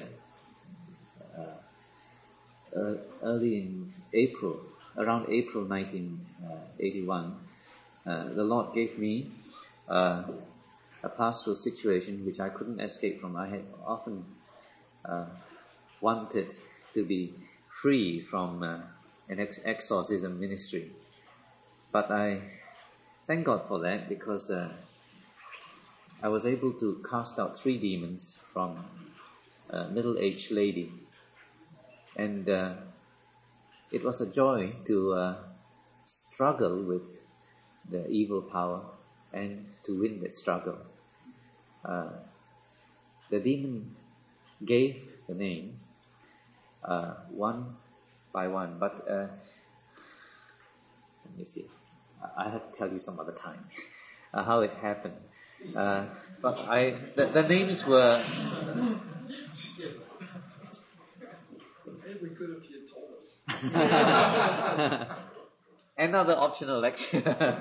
uh, uh, early in April, around April nineteen eighty-one, uh, the Lord gave me uh, a pastoral situation which I couldn't escape from. I had often uh, wanted to be free from uh, an ex- exorcism ministry. But I thank God for that, because uh, I was able to cast out three demons from a middle-aged lady. And uh, it was a joy to uh, struggle with the evil power and to win that struggle. Uh, the demon gave the name uh, one by one, but uh, let me see. I have to tell you some other time uh, how it happened. Uh, but I, the, the names were. Maybe we could if you told us. Another optional lecture.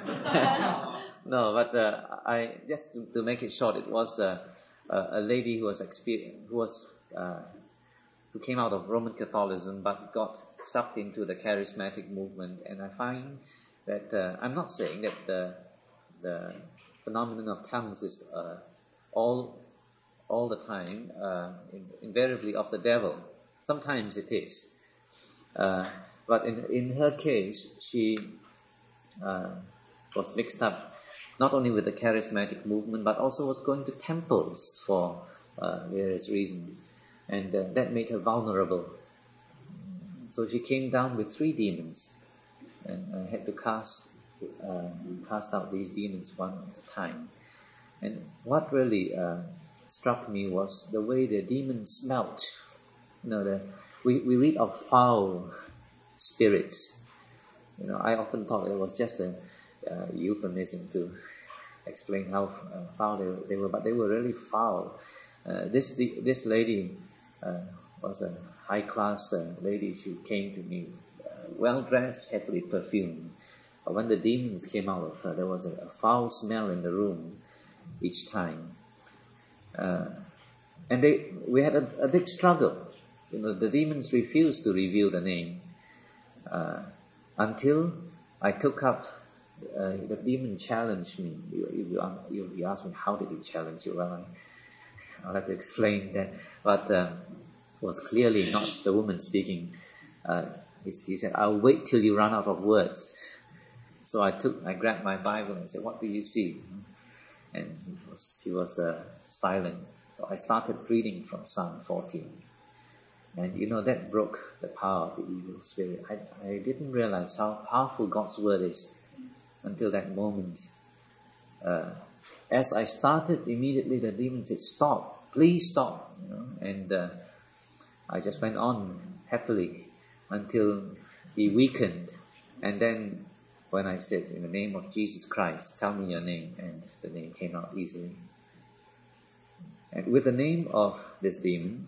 No, but uh, I just to, to make it short, it was uh, a, a lady who was exper- who was uh, who came out of Roman Catholicism but got sucked into the charismatic movement, and I find that uh, I'm not saying that the the phenomenon of tongues is uh, all all the time uh, in, invariably of the devil. Sometimes it is, uh, but in in her case, she uh, was mixed up not only with the charismatic movement, but also was going to temples for uh, various reasons, and uh, that made her vulnerable. So she came down with three demons, and I had to cast uh, cast out these demons one at a time. And what really uh, struck me was the way the demons smelt. You know, the, we we read of foul spirits. You know, I often thought it was just a uh, euphemism to explain how uh, foul they, they were, but they were really foul. Uh, this the, this lady uh, was a high class uh, lady. She came to me, uh, well dressed, heavily perfumed. But when the demons came out of her, there was a, a foul smell in the room each time. Uh, and they, we had a, a big struggle. You know, the demons refused to reveal the name uh, until I took up. Uh, the demon challenged me. You, you, you, you asked me, how did he challenge you? Well, I, I'll have to explain that. But uh, it was clearly not the woman speaking. Uh, he, he said, I'll wait till you run out of words. So I took, I grabbed my Bible and said, what do you see? And he was, he was uh, silent. So I started reading from Psalm fourteen. And you know, that broke the power of the evil spirit. I, I didn't realize how powerful God's word is until that moment. Uh, as I started, immediately the demon said, stop, please stop. You know? And uh, I just went on happily until he weakened. And then when I said, in the name of Jesus Christ, tell me your name, and the name came out easily. And with the name of this demon,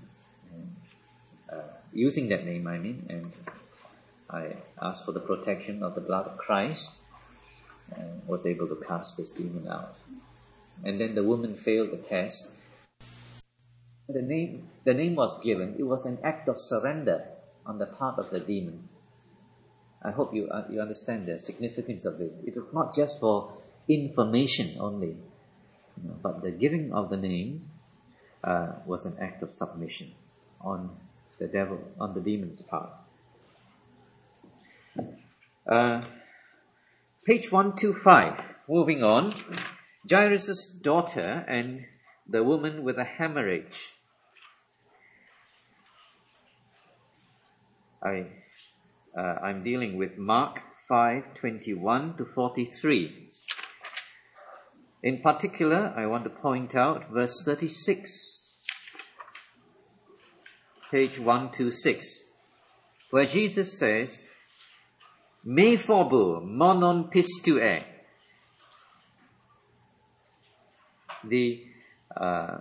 uh, using that name I mean, and I asked for the protection of the blood of Christ, and was able to cast this demon out. And then the woman failed the test. The name, the name was given. It was an act of surrender on the part of the demon. I hope you uh, you understand the significance of it. It was not just for information only, you know, but the giving of the name uh, was an act of submission on the devil, on the demon's part. Uh, page one twenty-five. Moving on, Jairus' daughter and the woman with a hemorrhage. I, uh, I'm dealing with Mark five twenty-one to forty-three. In particular, I want to point out verse thirty-six, page one twenty-six, where Jesus says, "Me phobo monon pistue." The uh,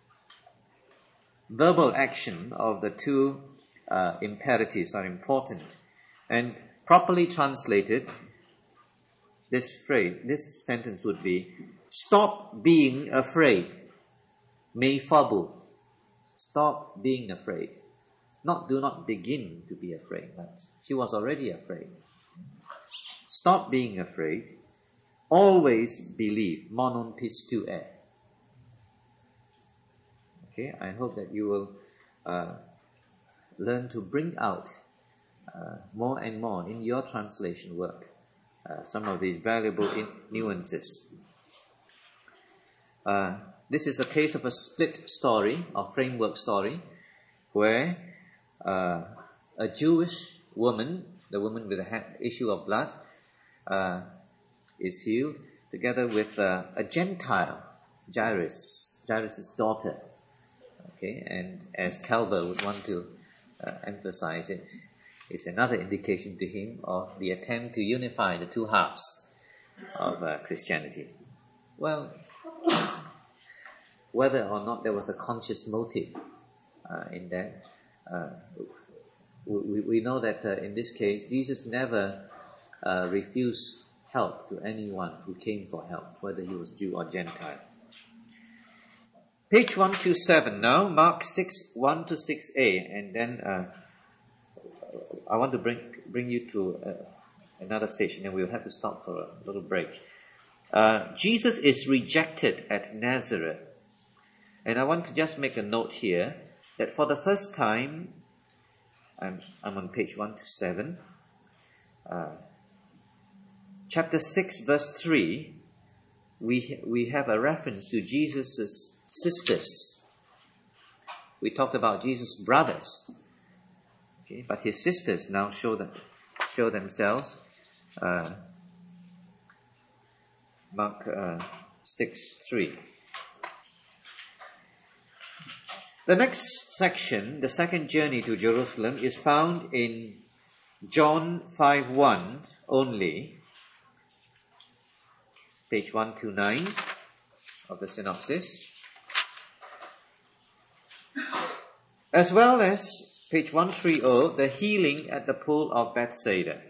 verbal action of the two uh, imperatives are important, and properly translated, this phrase, this sentence would be, "Stop being afraid." Me phobo. Stop being afraid. Not do not begin to be afraid, but she was already afraid. Stop being afraid. Always believe. Monon pistue. Okay, I hope that you will uh, learn to bring out uh, more and more in your translation work uh, some of these valuable in- nuances. Uh, this is a case of a split story, or framework story, where uh, a Jewish woman, the woman with the issue of blood, uh, is healed, together with uh, a Gentile, Jairus, Jairus' daughter. Okay, and as Calvert would want to uh, emphasize it, it's another indication to him of the attempt to unify the two halves of uh, Christianity. Well, whether or not there was a conscious motive uh, in that, uh, we, we know that uh, in this case, Jesus never uh, refused help to anyone who came for help, whether he was Jew or Gentile. Page one twenty-seven now, Mark six, one to six a, and then uh, I want to bring bring you to uh, another station, and we'll have to stop for a little break. Uh, Jesus is rejected at Nazareth. And I want to just make a note here that for the first time, I'm, I'm on page one twenty-seven, uh, chapter six, verse three, we we have a reference to Jesus' sisters. We talked about Jesus' brothers, okay, but his sisters now show them show themselves. Uh, Mark uh, six three. The next section, the second journey to Jerusalem, is found in John five one only, page one twenty-nine of the synopsis, as well as page one thirty, the healing at the pool of Bethsaida.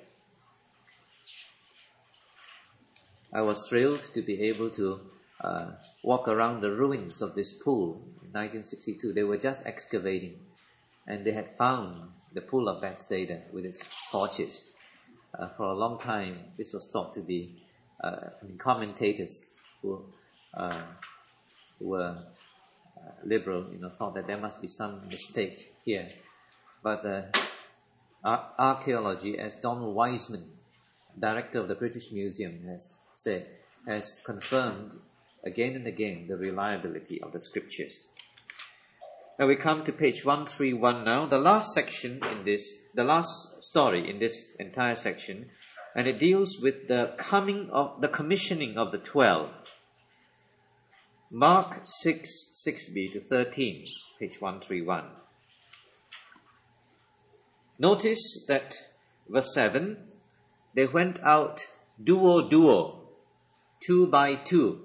I was thrilled to be able to uh, walk around the ruins of this pool in nineteen sixty-two. They were just excavating, and they had found the pool of Bethsaida with its torches. Uh, for a long time, this was thought to be, uh, I mean, commentators who, uh, who were uh, liberal, you know, thought that there must be some mistake here. But uh, ar- archaeology, as Donald Wiseman, director of the British Museum, has said, has confirmed again and again the reliability of the scriptures. Now we come to page one thirty-one now, the last section in this, the last story in this entire section, and it deals with the coming of, the commissioning of the twelve. Mark six, six b to thirteen, page one thirty-one. Notice that verse seven, they went out duo duo, two by two.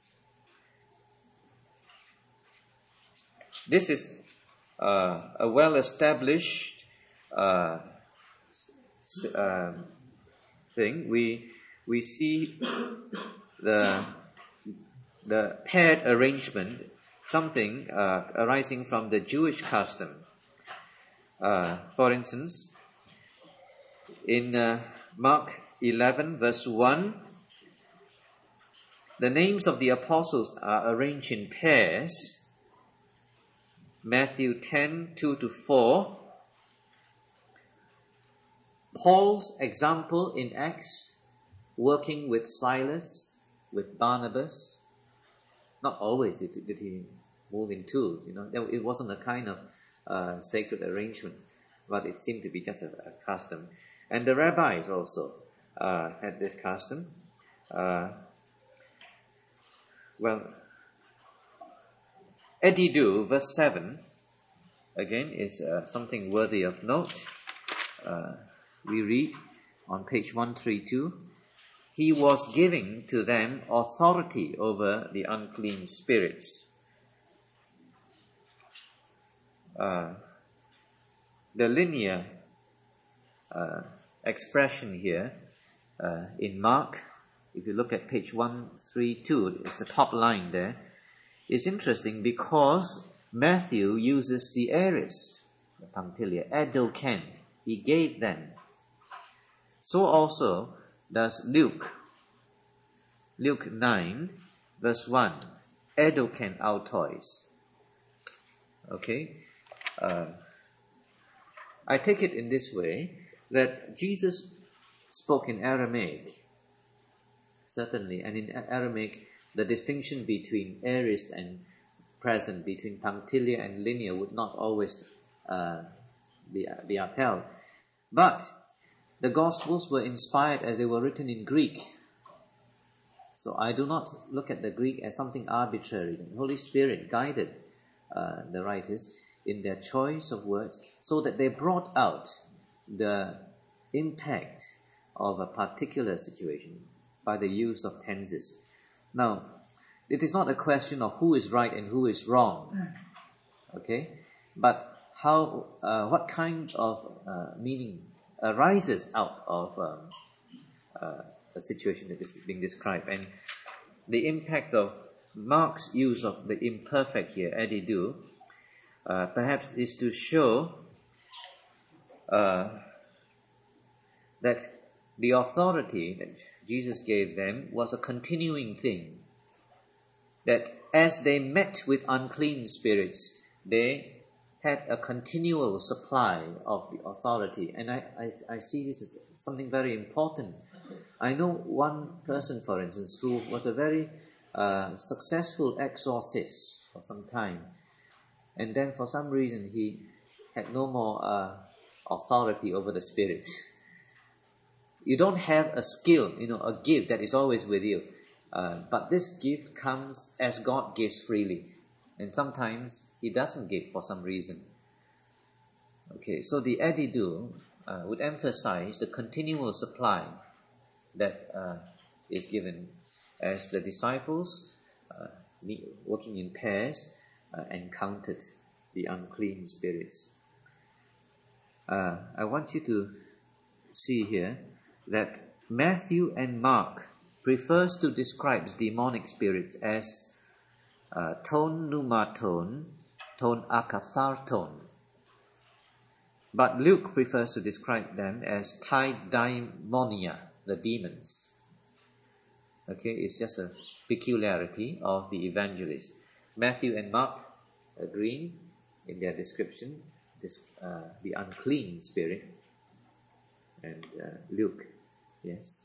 This is uh, a well-established uh, uh, thing. We we see the the paired arrangement, something uh, arising from the Jewish custom. Uh, for instance, in uh, Mark eleven, verse one, the names of the apostles are arranged in pairs, Matthew ten, two to four. Paul's example in Acts, working with Silas, with Barnabas. Not always did, did he move in two, you know. It wasn't a kind of uh, sacred arrangement, but it seemed to be just a, a custom. And the rabbis also uh, had this custom. Uh, well, Edidu, verse seven, again, is uh, something worthy of note. Uh, we read on page one thirty-two, he was giving to them authority over the unclean spirits. Uh, the linear uh, expression here uh, in Mark, if you look at page one thirty-two, it's the top line there, is interesting because Matthew uses the aorist, the punctilia, edoken, he gave them. So also does Luke. Luke nine, verse one, edoken autois. Okay? Uh, I take it in this way, that Jesus spoke in Aramaic, certainly, and in Aramaic, the distinction between aorist and present, between punctilia and linear, would not always uh, be, be upheld. But the Gospels were inspired as they were written in Greek. So I do not look at the Greek as something arbitrary. The Holy Spirit guided uh, the writers in their choice of words so that they brought out the impact of a particular situation by the use of tenses. Now, it is not a question of who is right and who is wrong, okay? But how, uh, what kind of uh, meaning arises out of um, uh, a situation that is being described. And the impact of Mark's use of the imperfect here, edidu, uh, perhaps is to show uh, that the authority that Jesus gave them was a continuing thing. That as they met with unclean spirits, they had a continual supply of the authority. And I, I, I see this as something very important. I know one person, for instance, who was a very uh, successful exorcist for some time. And then for some reason he had no more uh, authority over the spirits. You don't have a skill, you know, a gift that is always with you. Uh, but this gift comes as God gives freely. And sometimes He doesn't give for some reason. Okay, so the edidu uh, would emphasize the continual supply that uh, is given as the disciples, uh, working in pairs, uh, encountered the unclean spirits. Uh, I want you to see here that Matthew and Mark prefers to describe demonic spirits as uh, ton pneumaton, ton akatharton. But Luke prefers to describe them as tai daimonia, the demons. Okay, it's just a peculiarity of the evangelists. Matthew and Mark agree in their description, this, uh, the unclean spirit, and uh, Luke, yes.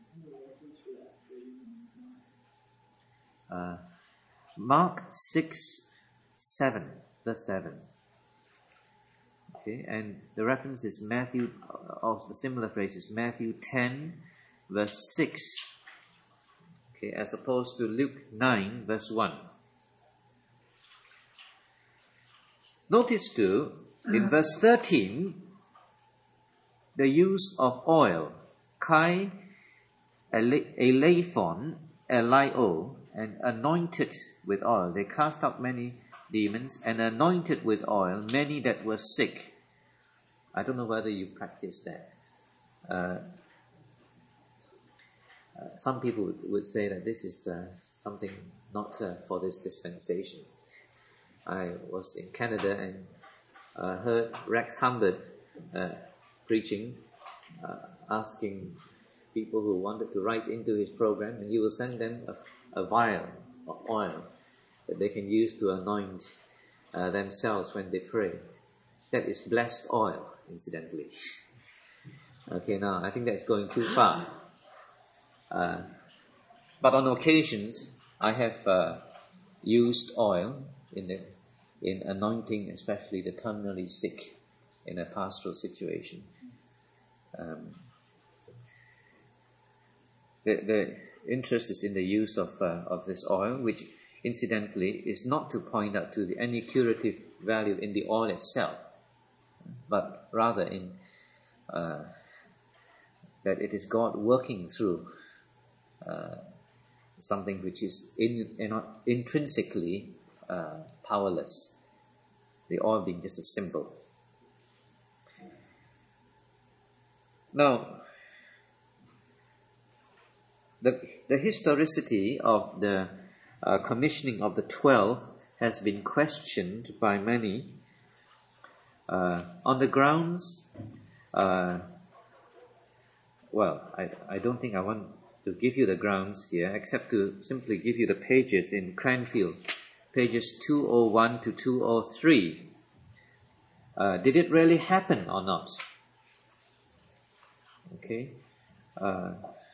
Uh, Mark six, seven, verse seven. Okay, and the reference is Matthew, of the similar phrase is Matthew ten, verse six. Okay, as opposed to Luke nine, verse one. Notice too, in verse thirteen, the use of oil, kai, elephon, elio, and anointed with oil. They cast out many demons and anointed with oil many that were sick. I don't know whether you practice that. Uh, uh, some people would, would say that this is uh, something not uh, for this dispensation. I was in Canada and uh, heard Rex Humbert uh, preaching, uh, asking people who wanted to write into his program, and he will send them a, a vial of oil that they can use to anoint uh, themselves when they pray. That is blessed oil, incidentally. Okay, now I think that's going too far. Uh, but on occasions, I have uh, used oil in the in anointing, especially the terminally sick, in a pastoral situation. Um, the, the interest is in the use of uh, of this oil, which incidentally is not to point out to the, any curative value in the oil itself, but rather in uh, that it is God working through uh, something which is in, in, intrinsically uh, powerless. The oil being just a symbol. Now, the the historicity of the uh, commissioning of the twelve has been questioned by many uh, on the grounds. Uh, well, I I don't think I want to give you the grounds here, except to simply give you the pages in Cranfield, pages two oh one to two oh three. Uh, did it really happen or not? Okay. Uh,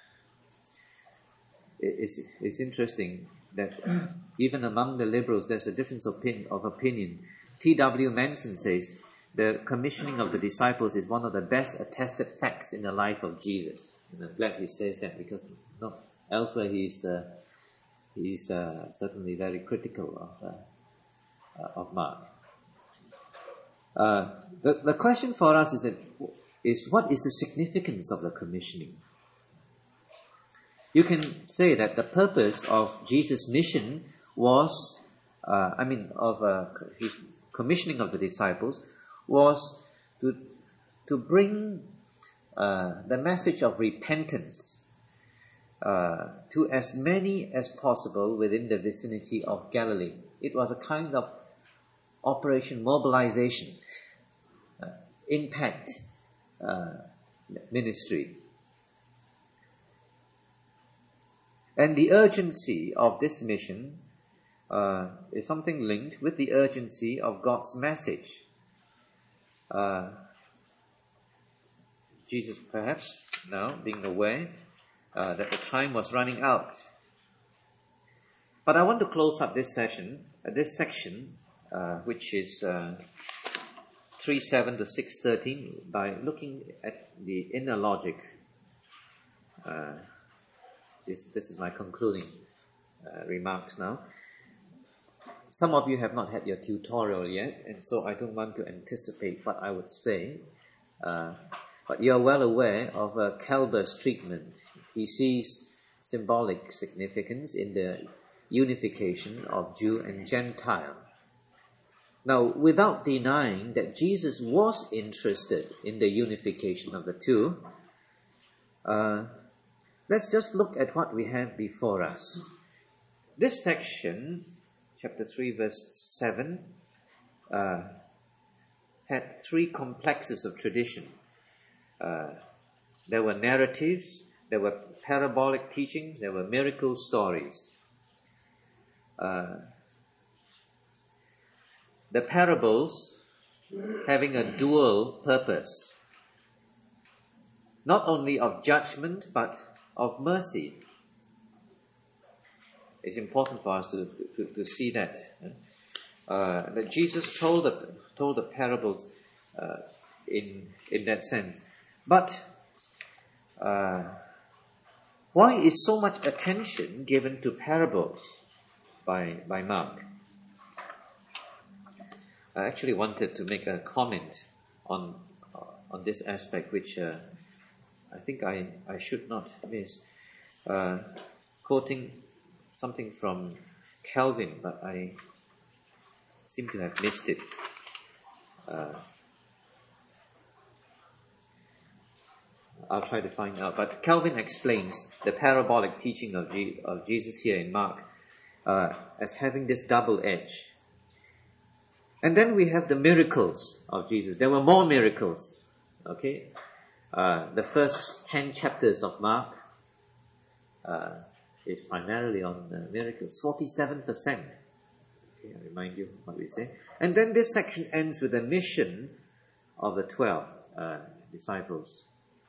it, it's, it's interesting that even among the liberals there's a difference of, opin- of opinion. T W Manson says the commissioning of the disciples is one of the best attested facts in the life of Jesus. And I'm glad he says that, because no, elsewhere he's uh, he's uh, certainly very critical of uh, uh, of Mark. Uh, the the question for us is that is what is the significance of the commissioning? You can say that the purpose of Jesus' mission was, uh, I mean, of uh, his commissioning of the disciples was to to bring uh, the message of repentance uh, to as many as possible within the vicinity of Galilee. It was a kind of operation mobilization, uh, impact uh, ministry. And the urgency of this mission uh, is something linked with the urgency of God's message. Uh, Jesus perhaps now being aware uh, that the time was running out. But I want to close up this session, uh, this section, uh, which is uh, three seven to six thirteen, by looking at the inner logic. Uh, this, this is my concluding uh, remarks now. Some of you have not had your tutorial yet, and so I don't want to anticipate what I would say. Uh, but you are well aware of uh, Calbert's treatment. He sees symbolic significance in the unification of Jew and Gentile. Now, without denying that Jesus was interested in the unification of the two, uh, let's just look at what we have before us. This section, chapter three, verse seven, uh, had three complexes of tradition. Uh, there were narratives, there were parabolic teachings, there were miracle stories. Uh, the parables having a dual purpose, not only of judgment but of mercy. It's important for us to to, to see that uh, that Jesus told the told the parables uh, in in that sense. But uh, why is so much attention given to parables by by Mark? I actually wanted to make a comment on uh, on this aspect, which uh, I think I, I should not miss. Uh, quoting something from Calvin, but I seem to have missed it. Uh, I'll try to find out. But Calvin explains the parabolic teaching of, G- of Jesus here in Mark uh, as having this double edge. And then we have the miracles of Jesus. There were more miracles. Okay? Uh, the first ten chapters of Mark uh, is primarily on uh, miracles. forty-seven percent Okay, I remind you what we say. And then this section ends with the mission of the twelve uh, disciples.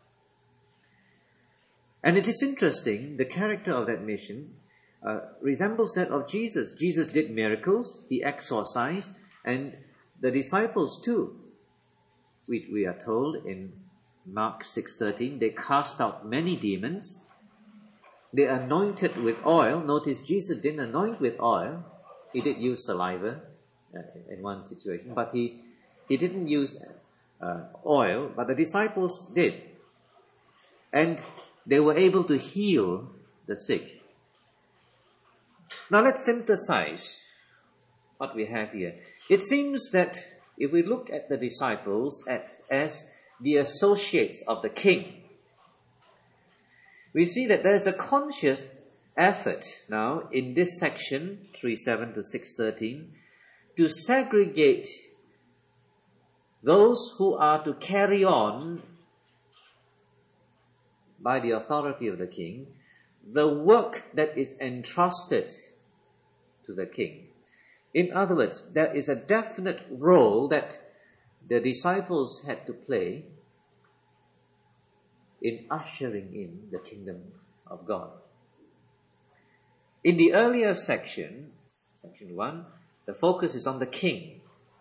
And it is interesting, the character of that mission uh, resembles that of Jesus. Jesus did miracles, he exorcised, and the disciples too. We, we are told in Mark six thirteen, they cast out many demons. They anointed with oil. Notice Jesus didn't anoint with oil. He did use saliva uh, in one situation, but he, he didn't use uh, oil, but the disciples did. And they were able to heal the sick. Now let's synthesize what we have here. It seems that if we look at the disciples at, as the associates of the king, we see that there's a conscious effort now in this section, three seven to six thirteen, to segregate those who are to carry on by the authority of the king the work that is entrusted to the king. In other words, there is a definite role that the disciples had to play in ushering in the kingdom of God. In the earlier section, section one, the focus is on the king.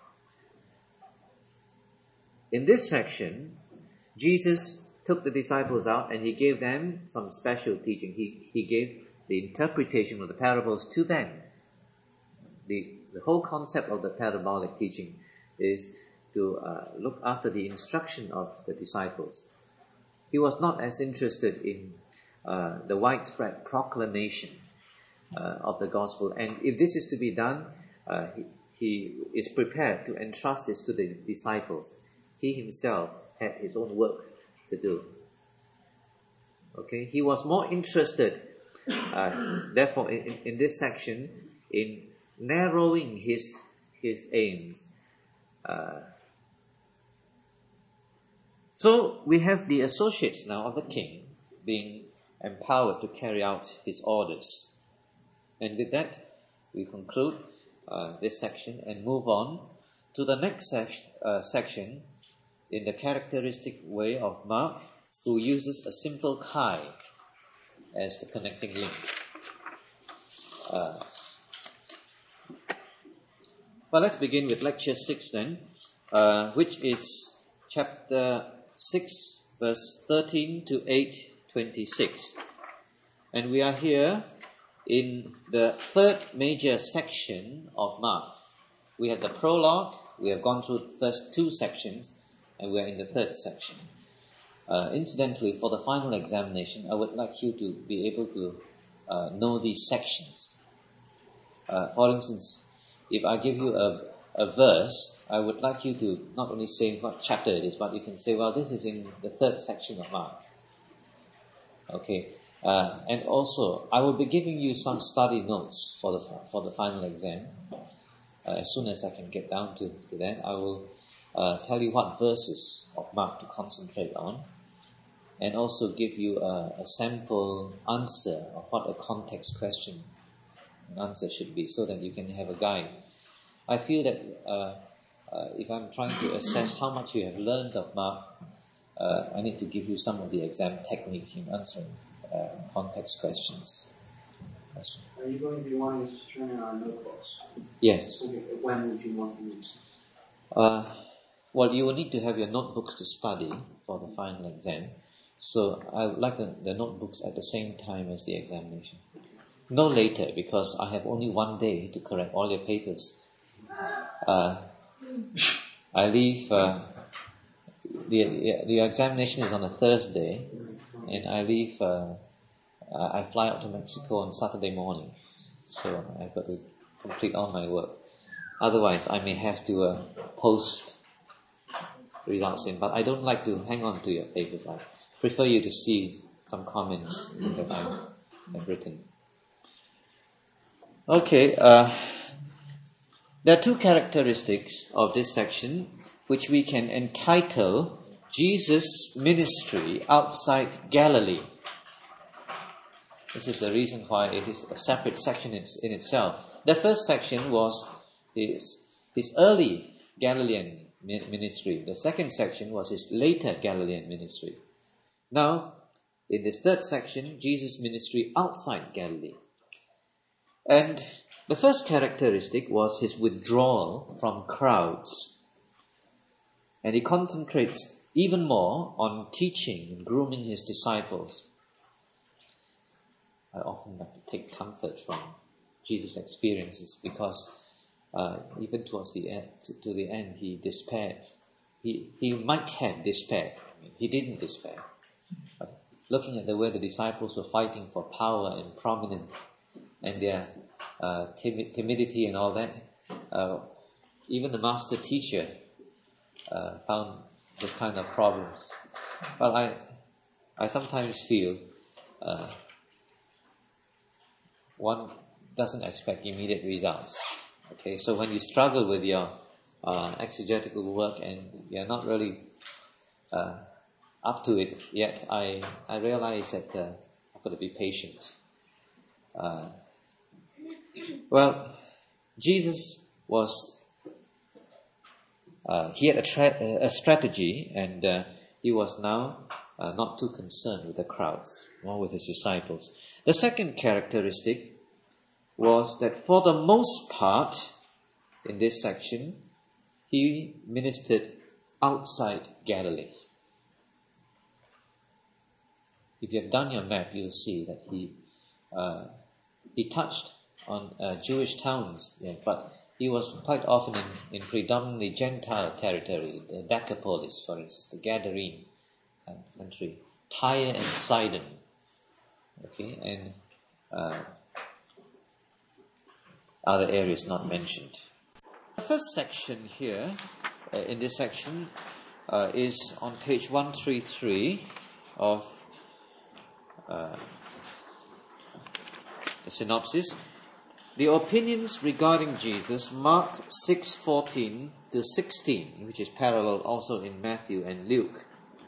In this section, Jesus took the disciples out and he gave them some special teaching. He, he gave the interpretation of the parables to them. The, the whole concept of the parabolic teaching is to uh, look after the instruction of the disciples. He was not as interested in uh, the widespread proclamation uh, of the gospel. And if this is to be done, uh, he, he is prepared to entrust this to the disciples. He himself had his own work to do. Okay, he was more interested, uh, therefore, in, in this section, in narrowing his his aims. Uh, so we have the associates now of the king being empowered to carry out his orders. And with that, we conclude uh, this section and move on to the next sec- uh, section in the characteristic way of Mark, who uses a simple chi as the connecting link. Uh, well, let's begin with lecture six then, uh, which is chapter six, verse thirteen to eight twenty-six. And we are here in the third major section of Mark. We have the prologue, we have gone through the first two sections, and we are in the third section. Uh, incidentally, for the final examination, I would like you to be able to uh, know these sections. Uh, for instance, if I give you a, a verse, I would like you to not only say what chapter it is, but you can say, well, this is in the third section of Mark. Okay, uh, and also, I will be giving you some study notes for the for the final exam. Uh, as soon as I can get down to, to that, I will uh, tell you what verses of Mark to concentrate on, and also give you a, a sample answer of what a context question an answer should be, so that you can have a guide. I feel that uh, uh, if I'm trying to assess how much you have learned of Mark, uh, I need to give you some of the exam techniques in answering uh, context questions. Question. Are you going to be wanting us to turn in our notebooks? Yes. Okay, when would you want them? Uh, well, you will need to have your notebooks to study for the final exam. So I would like the, the notebooks at the same time as the examination. No later, because I have only one day to correct all your papers. Uh, I leave, uh, the, the examination is on a Thursday, and I leave, uh, uh, I fly out to Mexico on Saturday morning. So I've got to complete all my work. Otherwise, I may have to uh, post results in, but I don't like to hang on to your papers. I prefer you to see some comments that I have written. Okay, uh, there are two characteristics of this section which we can entitle Jesus' ministry outside Galilee. This is the reason why it is a separate section in itself. The first section was his, his early Galilean ministry. The second section was his later Galilean ministry. Now, in this third section, Jesus' ministry outside Galilee. And the first characteristic was his withdrawal from crowds. And he concentrates even more on teaching and grooming his disciples. I often have to take comfort from Jesus' experiences because uh, even towards the end, to, to the end, he despaired. He he might have despaired. I mean, he didn't despair. But looking at the way the disciples were fighting for power and prominence and their uh, timid, timidity and all that, uh, even the master teacher uh, found this kind of problems. Well, I I sometimes feel uh, one doesn't expect immediate results. Okay, so when you struggle with your uh, exegetical work and you're not really uh, up to it yet, I I realize that uh, I've got to be patient. Uh, well, Jesus was uh, he had a, tra- a strategy, and uh, he was now uh, not too concerned with the crowds, more with his disciples. The second characteristic was that for the most part, in this section, he ministered outside Galilee. If you have done your map, you'll see that he uh, he touched on uh, Jewish towns, yeah, but he was quite often in, in predominantly Gentile territory, the Decapolis, for instance, the Gadarene country, Tyre and Sidon, okay, and uh, other areas not mentioned. The first section here, uh, in this section, uh, is on page one thirty-three of uh, the synopsis. The opinions regarding Jesus, Mark six fourteen to sixteen, which is parallel also in Matthew and Luke.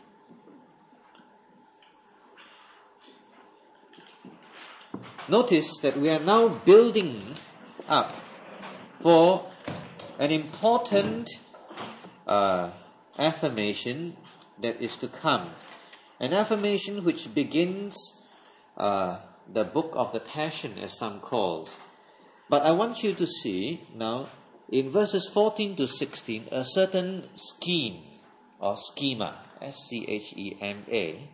Notice that we are now building up for an important uh, affirmation that is to come. An affirmation which begins uh, the book of the Passion, as some calls. But I want you to see now, in verses fourteen to sixteen, a certain scheme or schema, S C H E M A,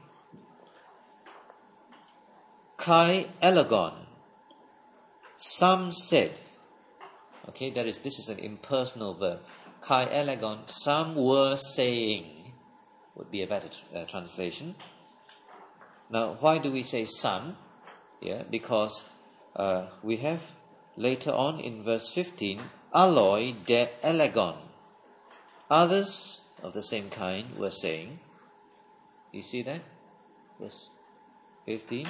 Kai elegon. Some said, okay, that is, this is an impersonal verb. Kai elegon, some were saying, would be a better uh, translation. Now, why do we say some? Yeah, because uh, we have later on in verse fifteen, aloi de elegon. Others of the same kind were saying. You see that? Verse fifteen.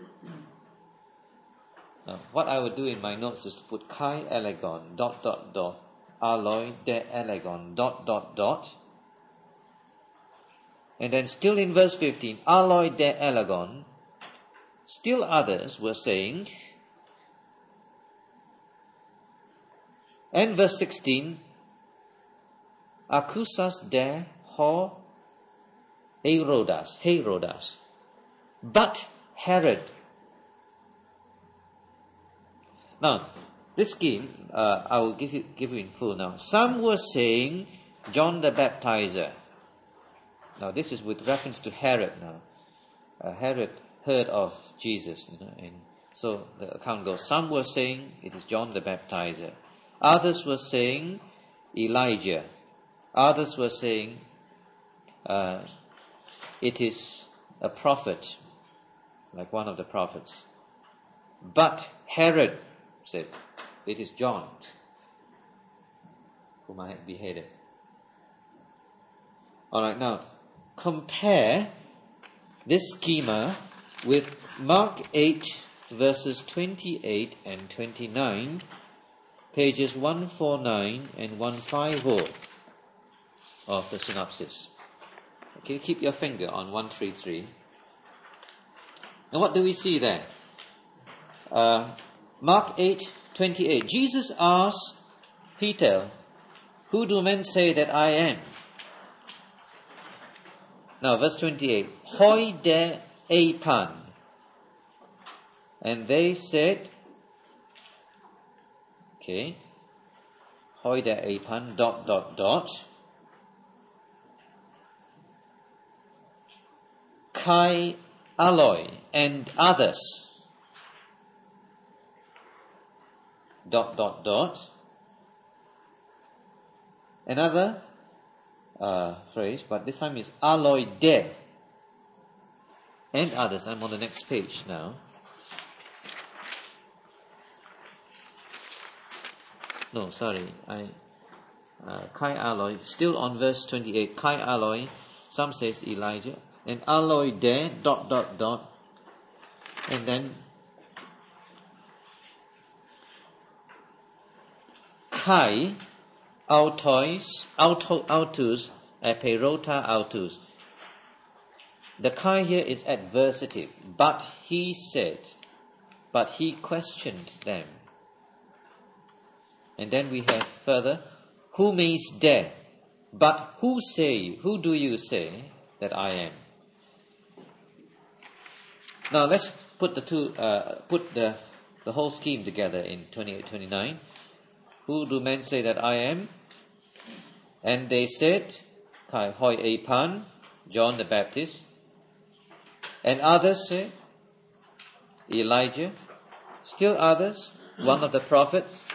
Now, what I would do in my notes is to put kai elegon, dot, dot, dot, aloi de elegon, dot, dot, dot. And then still in verse fifteen, aloi de elegon, still others were saying. And verse sixteen, akusas de ho Herodas, Herodas. But Herod. Now, this scheme, uh, I will give you give you in full now. Some were saying John the Baptizer. Now, this is with reference to Herod now. Uh, Herod heard of Jesus, you know, and so the account goes. Some were saying it is John the Baptizer. Others were saying Elijah. Others were saying uh, it is a prophet, like one of the prophets. But Herod said, it is John, whom I had beheaded. Alright, now, compare this schema with Mark eight, verses twenty-eight and twenty-nine, pages one forty-nine and one fifty of the synopsis. Okay, keep your finger on one thirty-three. And what do we see there? Uh, Mark eight twenty-eight. Jesus asked Peter, who do men say that I am? Now, verse twenty-eight. Hoi de eipan. And they said, okay, hoi de eipan, dot, dot, dot. Kai aloi and others. Dot, dot, dot. Another uh, phrase, but this time is aloi de and others. I'm on the next page now. No, sorry. I uh, Kai aloi, still on verse twenty-eight. Kai aloi, some says Elijah, and aloi de dot dot dot, and then Kai autois auto autus eperota autus. The Kai here is adversative. But he said, but he questioned them. And then we have further, who means de? But who say you? Who do you say that I am? Now let's put the two, uh, put the the whole scheme together in twenty-eight, twenty-nine. Who do men say that I am? And they said, Kai hoi eipan, John the Baptist. And others say, Elijah. Still others, one of the prophets.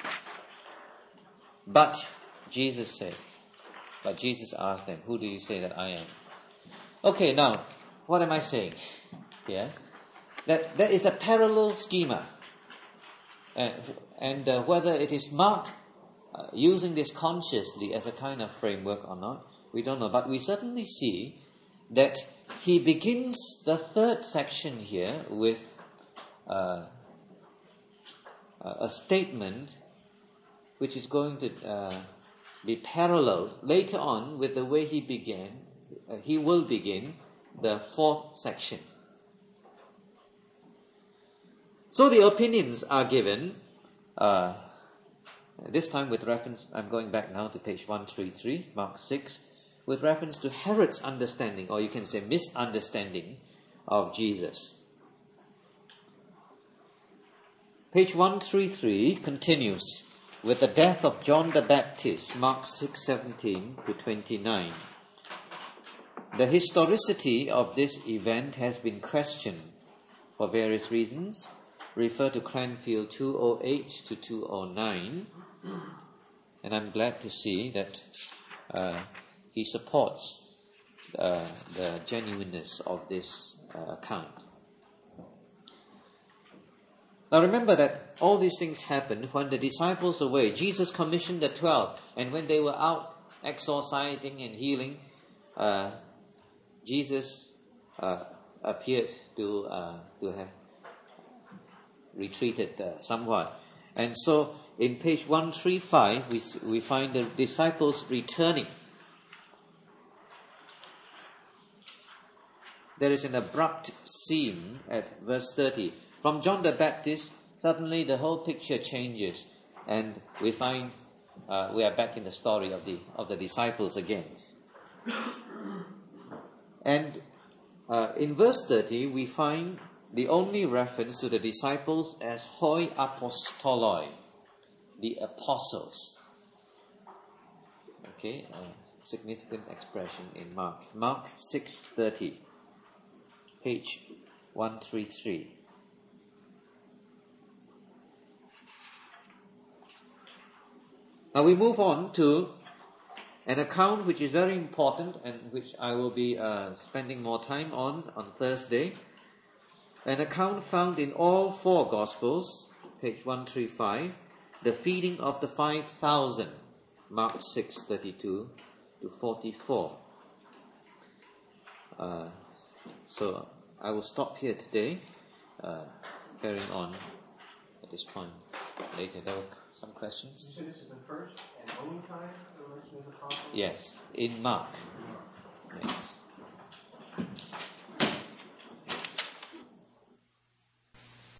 But Jesus said, but Jesus asked them, who do you say that I am? Okay, now, what am I saying here? That there is a parallel schema. Uh, and uh, whether it is Mark uh, using this consciously as a kind of framework or not, we don't know. But we certainly see that he begins the third section here with uh, a statement which is going to uh, be parallel later on with the way he began. Uh, he will begin the fourth section. So the opinions are given, uh, this time with reference, I'm going back now to page one thirty-three, Mark six, with reference to Herod's understanding, or you can say misunderstanding, of Jesus. Page one thirty-three continues with the death of John the Baptist, Mark six seventeen to twenty-nine. The historicity of this event has been questioned for various reasons. Refer to Cranfield two oh eight to two oh nine. And I'm glad to see that uh, he supports uh, the genuineness of this uh, account. Now remember that all these things happened when the disciples were away. Jesus commissioned the twelve, and when they were out exorcising and healing, uh, Jesus uh, appeared to uh, to have retreated uh, somewhat. And so in page one thirty-five, we, we find the disciples returning. There is an abrupt scene at verse thirty. From John the Baptist, suddenly the whole picture changes, and we find uh, we are back in the story of the of the disciples again. And uh, in verse thirty, we find the only reference to the disciples as hoi apostoloi, the apostles. Okay, a significant expression in Mark. Mark six thirty, page one thirty-three. Now we move on to an account which is very important and which I will be uh, spending more time on on Thursday. An account found in all four Gospels, page one thirty-five, the feeding of the five thousand, Mark six thirty-two to forty-four. Uh, so I will stop here today, uh, carrying on at this point later. There were some questions? You said this is the first and only time the mention of the gospel? Yes, in Mark. Yes.